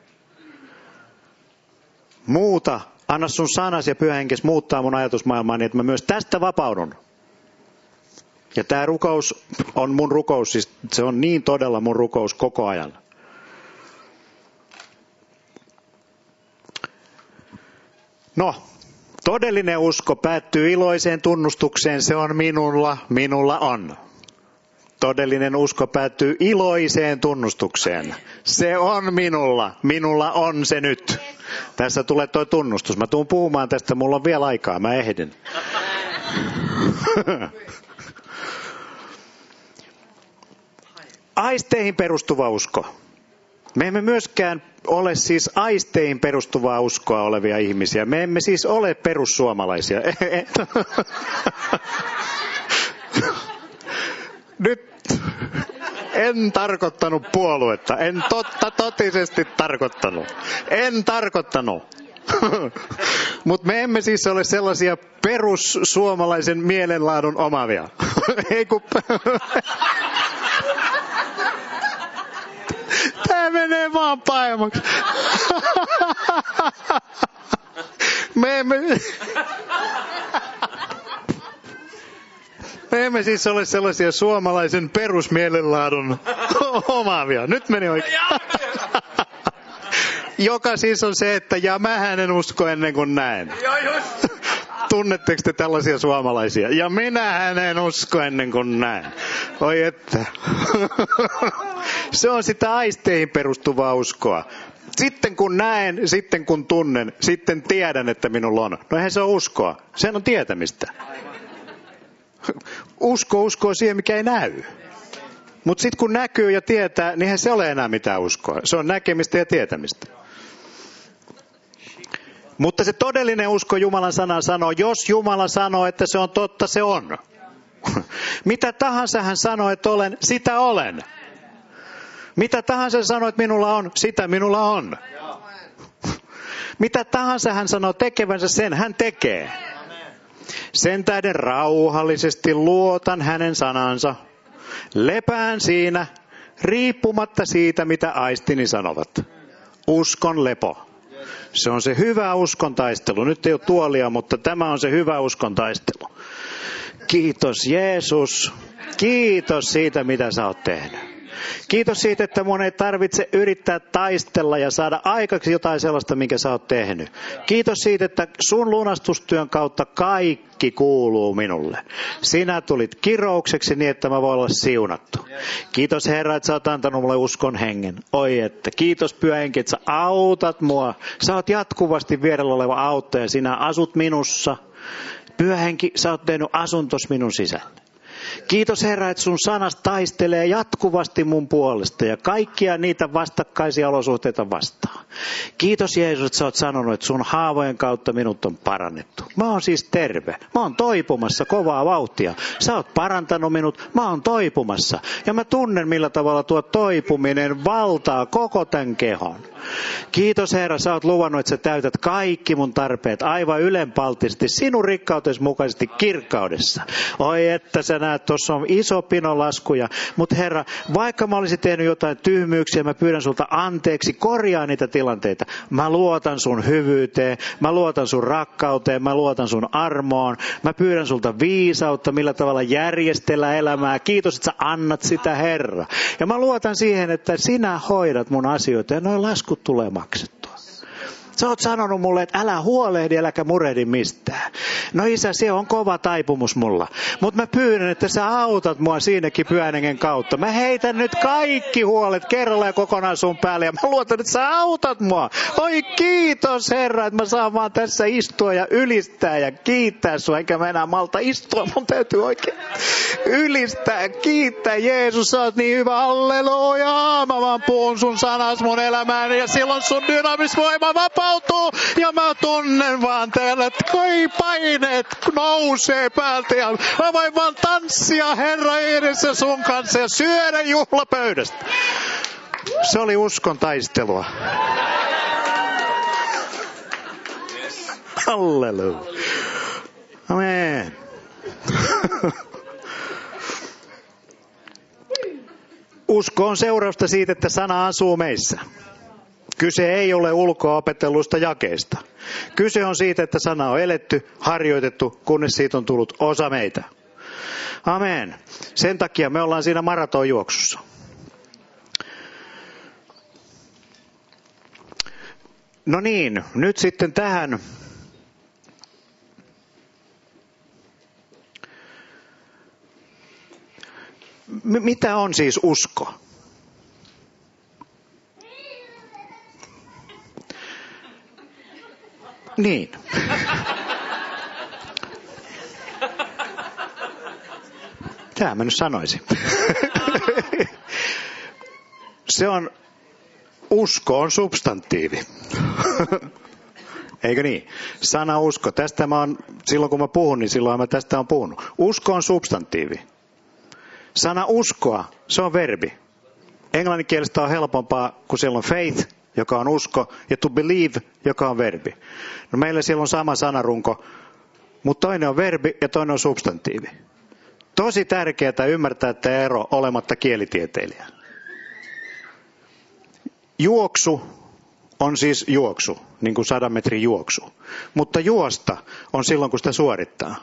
Muuta, anna sun sanas ja Pyhä Henkes muuttaa mun ajatusmaailmaa niin, että mä myös tästä vapaudun. Ja tämä rukous on mun rukous, siis se on niin todella mun rukous koko ajan. No, todellinen usko päättyy iloiseen tunnustukseen, se on minulla on. Todellinen usko päättyy iloiseen tunnustukseen. Se on minulla on se nyt. Tässä tulee tuo tunnustus. Mä tuun puhumaan tästä, mulla on vielä aikaa, mä ehdin. Aisteihin perustuva usko. Me emme myöskään ole siis aisteihin perustuvaa uskoa olevia ihmisiä. Me emme siis ole perussuomalaisia. Nyt en tarkoittanut puoluetta. En totisesti tarkoittanut. En tarkoittanut. Mutta me emme siis ole sellaisia perussuomalaisen mielenlaadun omaavia. Ei kun... Tämä menee vaan pahemmaksi. Me emme siis ole sellaisia suomalaisen perusmielenlaadun omaavia. Nyt meni oikein. Joka siis on se, että ja mähän en usko ennen kuin näen. Tunnetteko te tällaisia suomalaisia? Ja minähän en usko ennen kuin näen. Oi että. Se on sitä aisteihin perustuvaa uskoa. Sitten kun näen, sitten kun tunnen, sitten tiedän, että minulla on. No eihän se ole uskoa. Sehän on tietämistä. Uskoo siihen, mikä ei näy. Mutta sitten kun näkyy ja tietää, niin eihän se ole enää mitään uskoa. Se on näkemistä ja tietämistä. Mutta se todellinen usko Jumalan sanaan sanoo, jos Jumala sanoo, että se on totta, se on. Mitä tahansa hän sanoo, että olen, sitä olen. Mitä tahansa sanoo, että minulla on, sitä minulla on. Mitä tahansa hän sanoo tekevänsä, sen hän tekee. Sen tähden rauhallisesti luotan hänen sanansa. Lepään siinä, riippumatta siitä, mitä aistini sanovat. Uskon lepo. Se on se hyvä uskon taistelu. Nyt ei ole tuolia, mutta tämä on se hyvä uskon taistelu. Kiitos Jeesus. Kiitos siitä, mitä sä oot tehnyt. Kiitos siitä, että mun ei tarvitse yrittää taistella ja saada aikaksi jotain sellaista, minkä sä oot tehnyt. Kiitos siitä, että sun lunastustyön kautta kaikki kuuluu minulle. Sinä tulit kiroukseksi niin, että mä voin olla siunattu. Kiitos Herra, että sä oot antanut mulle uskon hengen. Oi että, kiitos Pyhä Henki, että sä autat mua. Sä oot jatkuvasti vierellä oleva auttaja, sinä asut minussa. Pyhä Henki, sä oot tehnyt asuntos minun sisällä. Kiitos Herra, että sun sanas taistelee jatkuvasti mun puolesta ja kaikkia niitä vastakkaisia olosuhteita vastaan. Kiitos Jeesus, että sä oot sanonut, että sun haavojen kautta minut on parannettu. Mä oon siis terve. Mä oon toipumassa kovaa vauhtia. Sä oot parantanut minut. Mä oon toipumassa. Ja mä tunnen, millä tavalla tuo toipuminen valtaa koko tämän kehon. Kiitos Herra, sä oot luvannut, että sä täytät kaikki mun tarpeet aivan ylenpalttisesti sinun rikkautesi mukaisesti kirkkaudessa. Oi että sä näet, tuossa on iso pino laskuja. Mutta Herra, vaikka mä olisin tehnyt jotain tyhmyyksiä, mä pyydän sulta anteeksi, korjaa niitä tilanteita. Mä luotan sun hyvyyteen, mä luotan sun rakkauteen, mä luotan sun armoon. Mä pyydän sulta viisautta, millä tavalla järjestellä elämää. Kiitos, että sä annat sitä Herra. Ja mä luotan siihen, että sinä hoidat mun asioita ja noin laskut tulee maksettua. Sä oot sanonut mulle, että älä huolehdi, äläkä murehdi mistään. No Isä, se on kova taipumus mulla. Mutta mä pyydän, että sä autat mua siinäkin Pyhän Hengen kautta. Mä heitän nyt kaikki huolet kerralla ja kokonaan sun päälle. Ja mä luotan, että sä autat mua. Oi kiitos Herra, että mä saan vaan tässä istua ja ylistää ja kiittää sua. Enkä mä enää malta istua, mun täytyy oikein ylistää, kiittää. Jeesus, sä oot niin hyvä, halleluja. Mä vaan puhun sun sanas mun elämään ja silloin sun dynaamisvoima vapautuu. Ja mä tunnen vaan täällä, että kai paineet nousee päältä ja mä voin vaan tanssia Herra edessä sun kanssa ja syödä juhlapöydästä. Se oli uskon taistelua. Halleluja. Amen. Usko on seurausta siitä, että sana asuu meissä. Kyse ei ole ulkoa opetellusta jakeesta. Kyse on siitä, että sana on eletty, harjoitettu, kunnes siitä on tullut osa meitä. Amen. Sen takia me ollaan siinä maratonjuoksussa. No niin, nyt sitten tähän. Mitä on siis usko? Niin. Tämä mä nyt sanoisin. Usko on substantiivi. Eikö niin? Sana usko. Tästä silloin kun mä puhun, niin silloin mä tästä on puhunut. Usko on substantiivi. Sana uskoa, se on verbi. Englanninkielestä on helpompaa, kun siellä on faith, joka on usko, ja to believe, joka on verbi. No meillä siellä on sama sanarunko, mutta toinen on verbi ja toinen on substantiivi. Tosi tärkeää ymmärtää tämä ero olematta kielitieteilijä. Juoksu on siis juoksu, niin kuin 100 metrin juoksu. Mutta juosta on silloin, kun sitä suorittaa.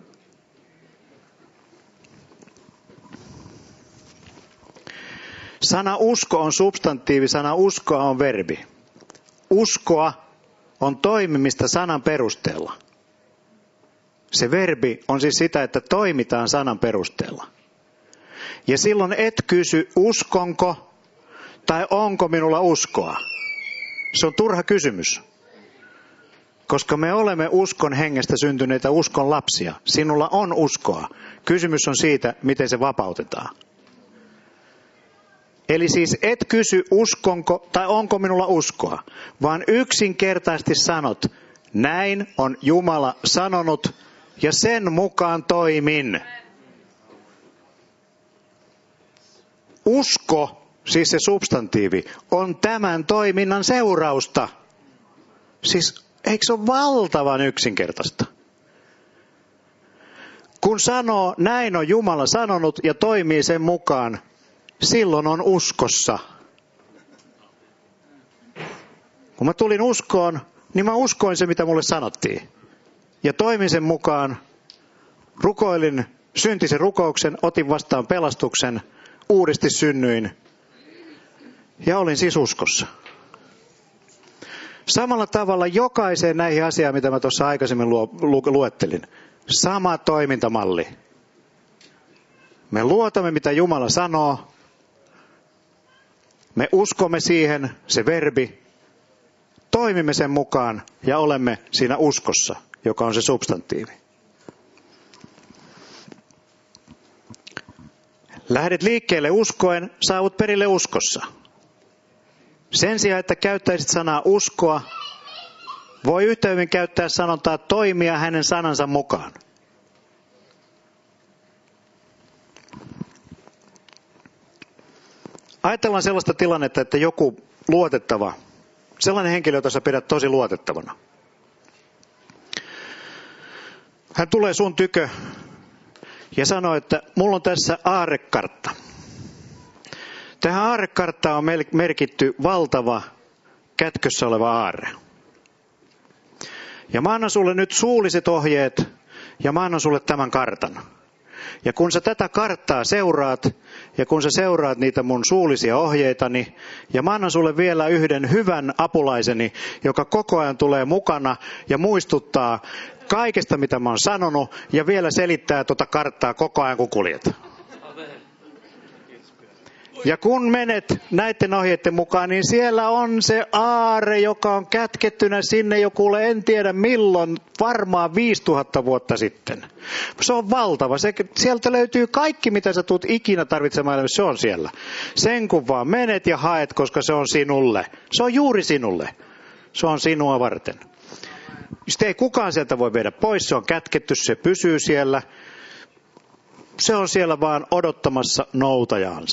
Sana usko on substantiivi, sana uskoa on verbi. Uskoa on toimimista sanan perusteella. Se verbi on siis sitä, että toimitaan sanan perusteella. Ja silloin et kysy, uskonko tai onko minulla uskoa. Se on turha kysymys. Koska me olemme uskon hengestä syntyneitä uskon lapsia. Sinulla on uskoa. Kysymys on siitä, miten se vapautetaan. Eli siis et kysy, uskonko tai onko minulla uskoa, vaan yksinkertaisesti sanot, näin on Jumala sanonut ja sen mukaan toimin. Usko, siis se substantiivi, on tämän toiminnan seurausta. Siis eikö se ole valtavan yksinkertaista? Kun sanoo, näin on Jumala sanonut ja toimii sen mukaan, silloin on uskossa. Kun mä tulin uskoon, niin mä uskoin se, mitä mulle sanottiin. Ja toimin sen mukaan, rukoilin syntisen rukouksen, otin vastaan pelastuksen, uudesti synnyin ja olin siis uskossa. Samalla tavalla jokaiseen näihin asioihin, mitä mä tuossa aikaisemmin luettelin, sama toimintamalli. Me luotamme, mitä Jumala sanoo. Me uskomme siihen, se verbi. Toimimme sen mukaan ja olemme siinä uskossa, joka on se substantiivi. Lähdet liikkeelle uskoen, saavut perille uskossa. Sen sijaan, että käyttäisit sanaa uskoa, voi yhtä hyvin käyttää sanontaa toimia hänen sanansa mukaan. Ajatellaan sellaista tilannetta, että joku luotettava, sellainen henkilö, jota sä pidät tosi luotettavana. Hän tulee sun tykö ja sanoo, että mulla on tässä aarrekartta. Tähän aarrekarttaan on merkitty valtava kätkössä oleva aarre. Ja mä annan sulle nyt suulliset ohjeet ja mä annan sulle tämän kartan. Ja kun sä tätä karttaa seuraat ja kun sä seuraat niitä mun suullisia ohjeitani ja mä annan sulle vielä yhden hyvän apulaiseni, joka koko ajan tulee mukana ja muistuttaa kaikesta mitä mä oon sanonut ja vielä selittää tuota karttaa koko ajan kun kuljet. Ja kun menet näiden ohjeiden mukaan, niin siellä on se aarre, joka on kätkettynä sinne jo kuule en tiedä milloin, varmaan 5000 vuotta sitten. Se on valtava. Sieltä löytyy kaikki, mitä sä tulet ikinä tarvitsemaan, se on siellä. Sen kun vaan menet ja haet, koska se on sinulle. Se on juuri sinulle. Se on sinua varten. Sitten ei kukaan sieltä voi viedä pois, se on kätketty, se pysyy siellä. Se on siellä vaan odottamassa noutajaansa.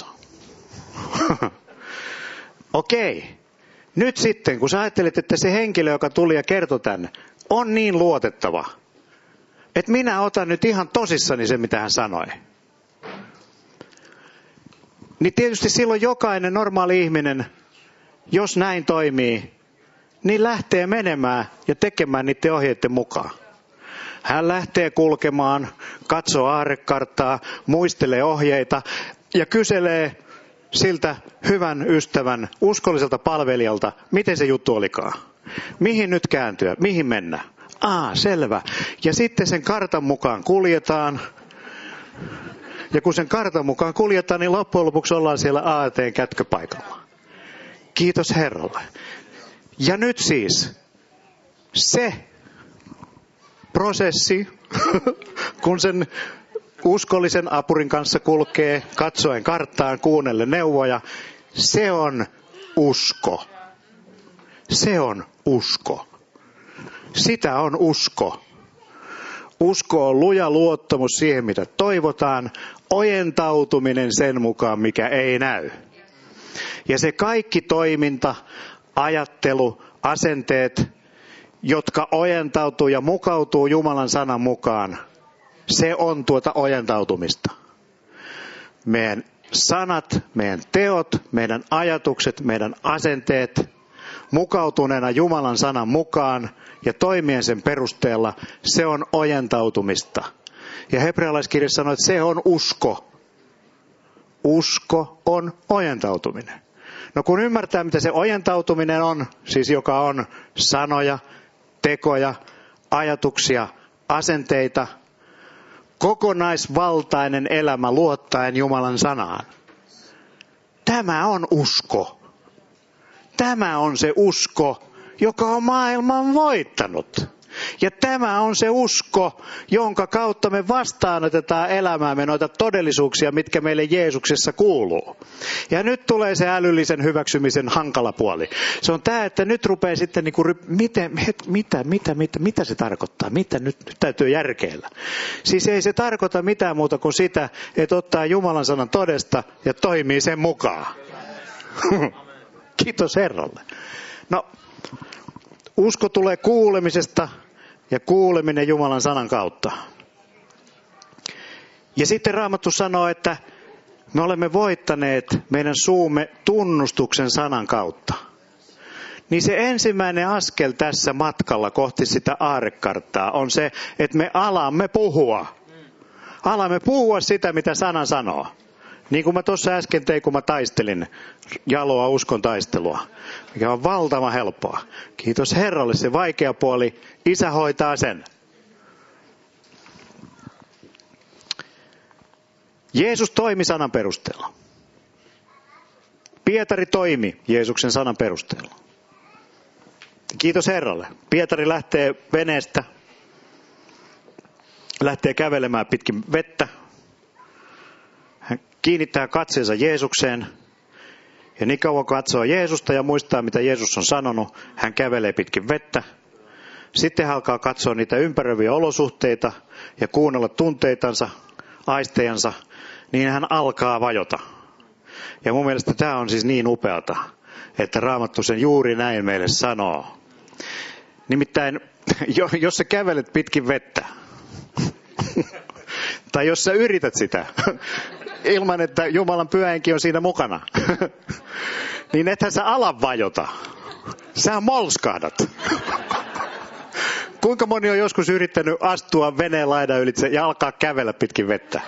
Okei. Nyt sitten, kun sä ajattelet, että se henkilö, joka tuli ja kertoi tämän, on niin luotettava, että minä otan nyt ihan tosissani se, mitä hän sanoi. Niin tietysti silloin jokainen normaali ihminen, jos näin toimii, niin lähtee menemään ja tekemään niiden ohjeiden mukaan. Hän lähtee kulkemaan, katsoo aarrekarttaa, muistelee ohjeita ja kyselee siltä hyvän ystävän, uskolliselta palvelijalta, miten se juttu olikaan. Mihin nyt kääntyä, mihin mennä? Selvä. Ja sitten sen kartan mukaan kuljetaan. Ja kun sen kartan mukaan kuljetaan, niin loppujen lopuksi ollaan siellä AAT:n kätköpaikalla. Kiitos Herralle. Ja nyt siis se prosessi, kun sen uskollisen apurin kanssa kulkee, katsoen karttaan, kuunnellen neuvoja, se on usko. Se on usko. Sitä on usko. Usko on luja luottamus siihen, mitä toivotaan, ojentautuminen sen mukaan, mikä ei näy. Ja se kaikki toiminta, ajattelu, asenteet, jotka ojentautuu ja mukautuu Jumalan sanan mukaan, se on tuota ojentautumista. Meidän sanat, meidän teot, meidän ajatukset, meidän asenteet mukautuneena Jumalan sanan mukaan ja toimien sen perusteella, se on ojentautumista. Ja hebrealaiskirja sanoo, että se on usko. Usko on ojentautuminen. No kun ymmärtää, mitä se ojentautuminen on, siis joka on sanoja, tekoja, ajatuksia, asenteita, kokonaisvaltainen elämä luottaen Jumalan sanaan. Tämä on usko. Tämä on se usko, joka on maailman voittanut. Ja tämä on se usko, jonka kautta me vastaanotetaan elämäämme noita todellisuuksia, mitkä meille Jeesuksessa kuuluu. Ja nyt tulee se älyllisen hyväksymisen hankala puoli. Se on tämä, että nyt rupeaa sitten, mitä se tarkoittaa? Nyt täytyy järkeillä. Siis ei se tarkoita mitään muuta kuin sitä, että ottaa Jumalan sanan todesta ja toimii sen mukaan. Kiitos Herralle. No, usko tulee kuulemisesta ja kuuleminen Jumalan sanan kautta. Ja sitten Raamattu sanoo, että me olemme voittaneet meidän suumme tunnustuksen sanan kautta. Niin se ensimmäinen askel tässä matkalla kohti sitä aarrekarttaa on se, että me alamme puhua. Alamme puhua sitä, mitä sana sanoo. Niin kuin mä tuossa äsken tein, kun mä taistelin jaloa uskon taistelua, mikä on valtavan helppoa. Kiitos Herralle, se vaikea puoli, Isä hoitaa sen. Jeesus toimi sanan perusteella. Pietari toimi Jeesuksen sanan perusteella. Kiitos Herralle. Pietari lähtee veneestä, lähtee kävelemään pitkin vettä. Hän kiinnittää katseensa Jeesukseen ja niin kauan katsoo Jeesusta ja muistaa, mitä Jeesus on sanonut. Hän kävelee pitkin vettä. Sitten hän alkaa katsoa niitä ympäröiviä olosuhteita ja kuunnella tunteitansa, aistejansa, niin hän alkaa vajota. Ja mun mielestä tämä on siis niin upeata, että Raamattu sen juuri näin meille sanoo. Nimittäin, jos sä kävelet pitkin vettä, tai jos sä yrität sitä, ilman että Jumalan Pyhä Henki on siinä mukana, niin ethän sä ala vajota. Sä molskahdat. Kuinka moni on joskus yrittänyt astua veneen laidan ylitse ja alkaa kävellä pitkin vettä?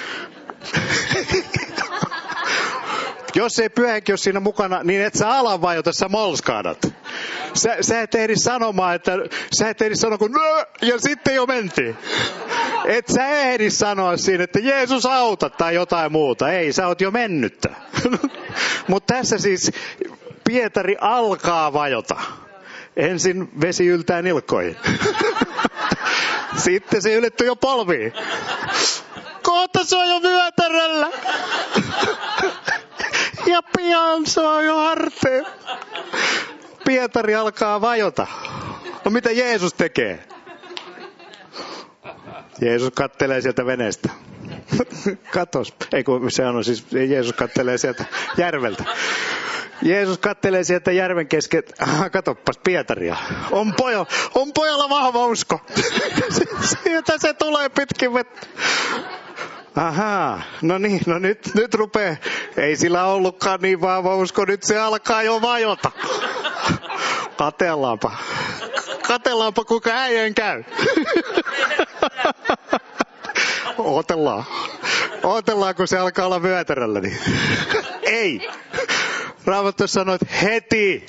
Jos ei Pyhä Henki ole siinä mukana, niin et sä ala vajota, sä molskahdat. Sä et ehdi sanomaan, kun ja sitten jo mentiin. Et sä ehdi sanoa siinä, että Jeesus auta tai jotain muuta. Ei, sä oot jo mennyttä. Mutta tässä siis Pietari alkaa vajota. Ensin vesi yltää nilkkoihin. Sitten se ylettyy jo polviin. Kohta se on jo vyötäröllä. Ja pian se on jo harteen. Pietari alkaa vajota. No mitä Jeesus tekee? Jeesus kattelee sieltä veneestä. Katos. Ei kun se on siis, Jeesus kattelee sieltä järveltä. Jeesus kattelee sieltä järven kesken. Katoppas Pietaria. On pojalla vahva usko. Sieltä se tulee pitkin vettä. Ahaa, no nyt rupeaa. Ei sillä ollutkaan niin vahva usko, nyt se alkaa jo vajota. Katellaanpa kuinka äijän käy. Ootellaan kun se alkaa olla vyötäröllä. Niin. Ei. Raamattu sanoo, että heti.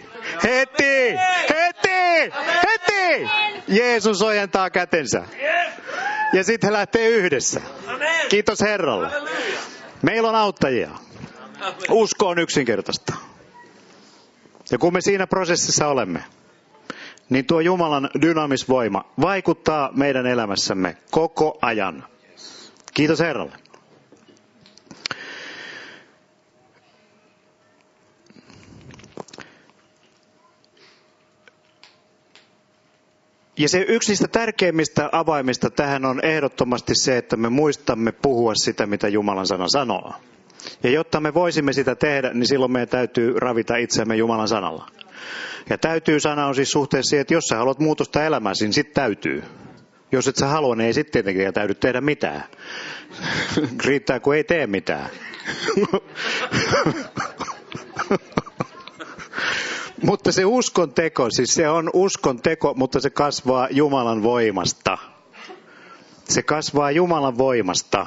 Jeesus ojentaa kätensä. Ja sitten he lähtee yhdessä. Kiitos Herralle. Meillä on auttajia. Usko on yksinkertaista. Ja kun me siinä prosessissa olemme, niin tuo Jumalan dynaamisvoima vaikuttaa meidän elämässämme koko ajan. Kiitos Herralle. Ja se yksi niistä tärkeimmistä avaimista tähän on ehdottomasti se, että me muistamme puhua sitä, mitä Jumalan sana sanoo. Ja jotta me voisimme sitä tehdä, niin silloin meidän täytyy ravita itseämme Jumalan sanalla. Ja täytyy sana on siis suhteessa siihen, että jos sä haluat muutosta elämääsi, niin sit täytyy. Jos et sä halua, niin ei sitten tietenkin täydy tehdä mitään. Riittää, kun ei tee mitään. Mutta se uskon teko, siis se on uskon teko, mutta se kasvaa Jumalan voimasta. Se kasvaa Jumalan voimasta.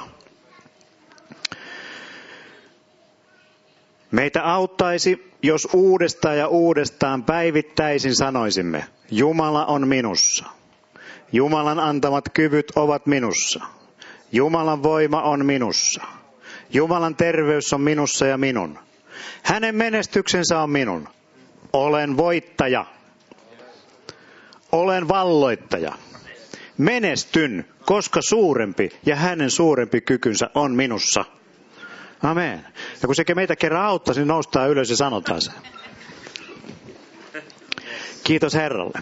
Meitä auttaisi, jos uudestaan ja uudestaan päivittäisin sanoisimme, Jumala on minussa. Jumalan antamat kyvyt ovat minussa. Jumalan voima on minussa. Jumalan terveys on minussa ja minun. Hänen menestyksensä on minun. Olen voittaja. Olen valloittaja. Menestyn, koska suurempi ja hänen suurempi kykynsä on minussa. Amen. Ja kun se meitä kerran auttaa, niin noustaan ylös ja sanotaan se. Kiitos Herralle.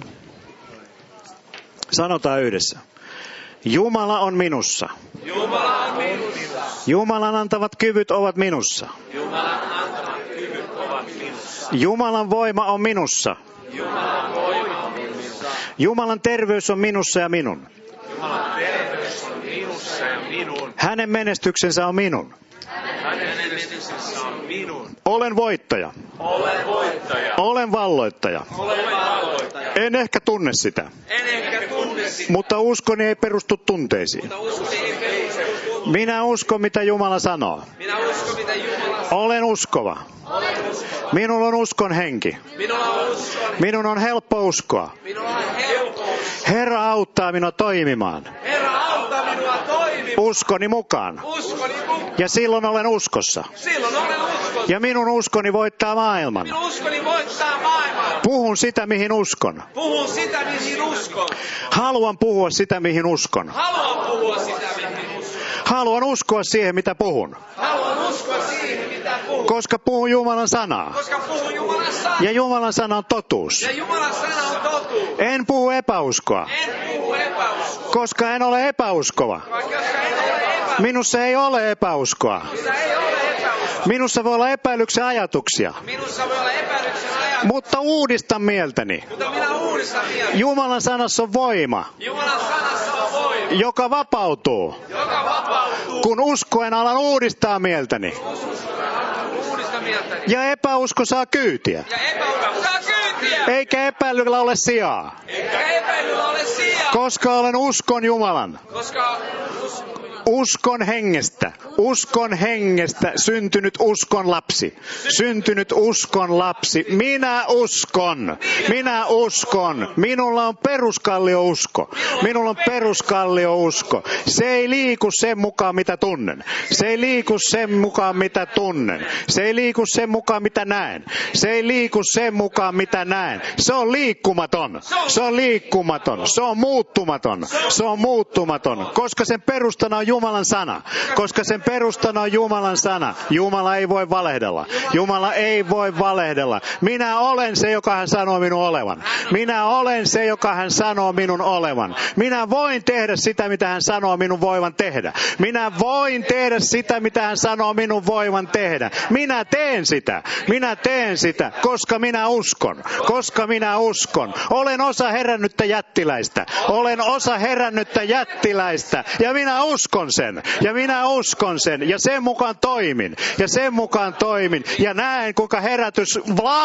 Sanotaan yhdessä. Jumala on minussa. Jumala on minussa. Jumalan antavat kyvyt ovat minussa. Jumalan antamat kyvyt ovat minussa. Jumalan voima on minussa. Jumalan voima on minussa. Jumalan terveys on minussa ja minun. Jumalan terveys on minussa ja minun. Hänen menestyksensä on minun. Hänen menestyksensä on minun. Olen voittaja. Olen voittaja. Olen valloittaja. Olen valloittaja. En ehkä tunne sitä, En ehkä tunne sitä, mutta uskoni ei perustu tunteisiin. mutta uskoni ei perustu. Minä uskon, mitä Jumala sanoo. Minä uskon, mitä Jumala sanoo. Olen uskova. Olen uskova. Minulla on uskon henki. Minulla on uskon. Minun on helppo uskoa. Minulla on helppo uskoa. Herra auttaa minua toimimaan Herra, auta minua toimimaan uskoni mukaan. uskoni mukaan. Ja silloin olen uskossa. Silloin olen uskossa. Ja minun uskoni voittaa maailman. Minun uskoni voittaa maailmaa. Puhun sitä, mihin uskon. Puhun sitä, mihin uskon. Haluan puhua sitä, mihin uskon. Haluan puhua sitä, mihin uskon. Haluan uskoa siihen, mitä puhun. Haluan uskoa siihen, mitä puhun. Koska puhun Jumalan sanaa. Koska puhun Jumalan sanaa. Ja Jumalan sana on totuus. Ja Jumalan sana on totuus. En puhu epäuskoa. En puhu epäuskoa. Koska en ole epäuskova. Koska en ole epäuskoa. Minussa ei ole epäuskoa. Minussa ei ole epäuskoa. Minussa voi olla epäilyksen ajatuksia. Minussa voi olla epäilyksen ajatus. Mutta uudistan mieltäni. Mutta minä uudistan mieltä. Jumalan sanassa on voima, Jumalan sanassa on voima, joka vapautuu. joka vapautuu. Kun uskoen alan uudistaa mieltäni. Uudistan mieltäni. Ja epäusko saa kyytiä. Ja epäusko saa kyytiä. Eikä epäilyllä ole sijaa. Eikä epäilyllä ole sijaa. Koska olen uskon Jumalan. Koska Uskon hengestä syntynyt uskon lapsi. Syntynyt uskon lapsi. Minä uskon. Minulla on peruskalliousko. Se ei liiku sen mukaan, mitä tunnen. Se ei liiku sen mukaan, mitä tunnen. Se ei liiku sen mukaan, mitä näen. Se ei liiku sen mukaan, mitä näen. Se on liikkumaton. Se on liikkumaton. Se on muuttumaton. Se on muuttumaton. Koska sen perustana on Jumalan sana. Koska sen perustana on Jumalan sana. Jumala ei voi valehdella. Jumala ei voi valehdella. Minä olen se, joka hän sanoo minun olevan. Minä olen se, joka hän sanoo minun olevan. Minä voin tehdä sitä, mitä hän sanoo minun voivan tehdä. Minä voin tehdä sitä, mitä hän sanoo minun voivan tehdä. Minä teen sitä, koska minä uskon. Koska minä uskon. Olen osa herännyttä jättiläistä. Ja minä uskon sen. Ja sen mukaan toimin. Ja näen, kuinka herätys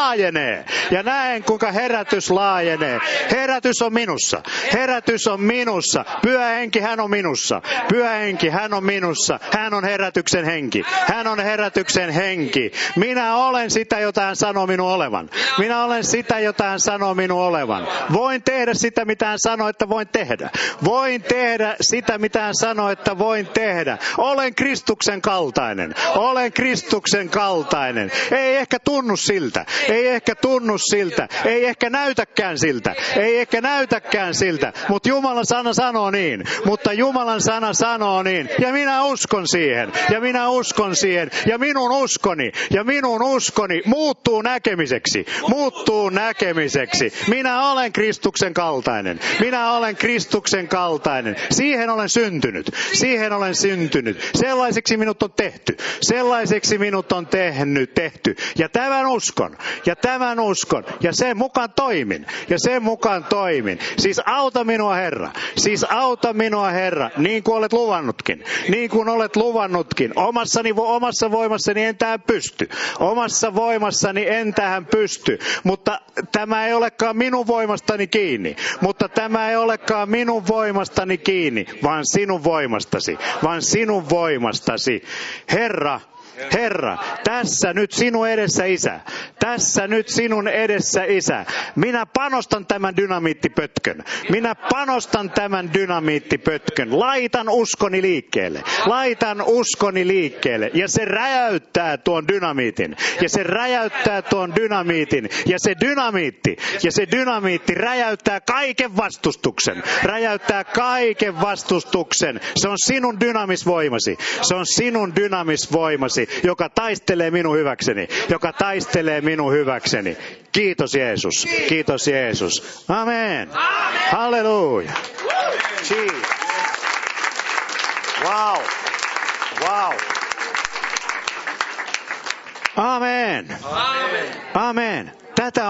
laajenee. Herätys on minussa. Pyhä henki, hän on minussa. Hän on herätyksen henki. Minä olen sitä, jota hän sanoo minun olevan. Voin tehdä sitä, mitä hän sanoo, että voin tehdä. Olen Kristuksen kaltainen. Ei ehkä tunnu siltä. Ei ehkä näytäkään siltä. Mutta Jumalan sana sanoo niin. Ja minä uskon siihen. Ja minun uskoni muuttuu näkemiseksi. Minä olen Kristuksen kaltainen. Siihen olen syntynyt. Siihen olen syntynyt. Sellaiseksi minut on tehty. Sellaiseksi minut on tehty. Ja tämän uskon. Ja sen mukaan toimin. Siis auta minua, Herra. Niin kuin olet luvannutkin. Omassa voimassani en tähän pysty. Mutta tämä ei olekaan minun voimastani kiinni. Vaan sinun voimastasi. Herra, tässä nyt sinun edessä, Isä. Minä panostan tämän dynamiittipötkön. Laitan uskoni liikkeelle. Ja se räjäyttää tuon dynamiitin. Ja se dynamiitti räjäyttää kaiken vastustuksen. Se on sinun dynamisvoimasi. Joka taistelee minun hyväkseni. Kiitos Jeesus. Amen. Halleluja. Wow. Amen. Tätä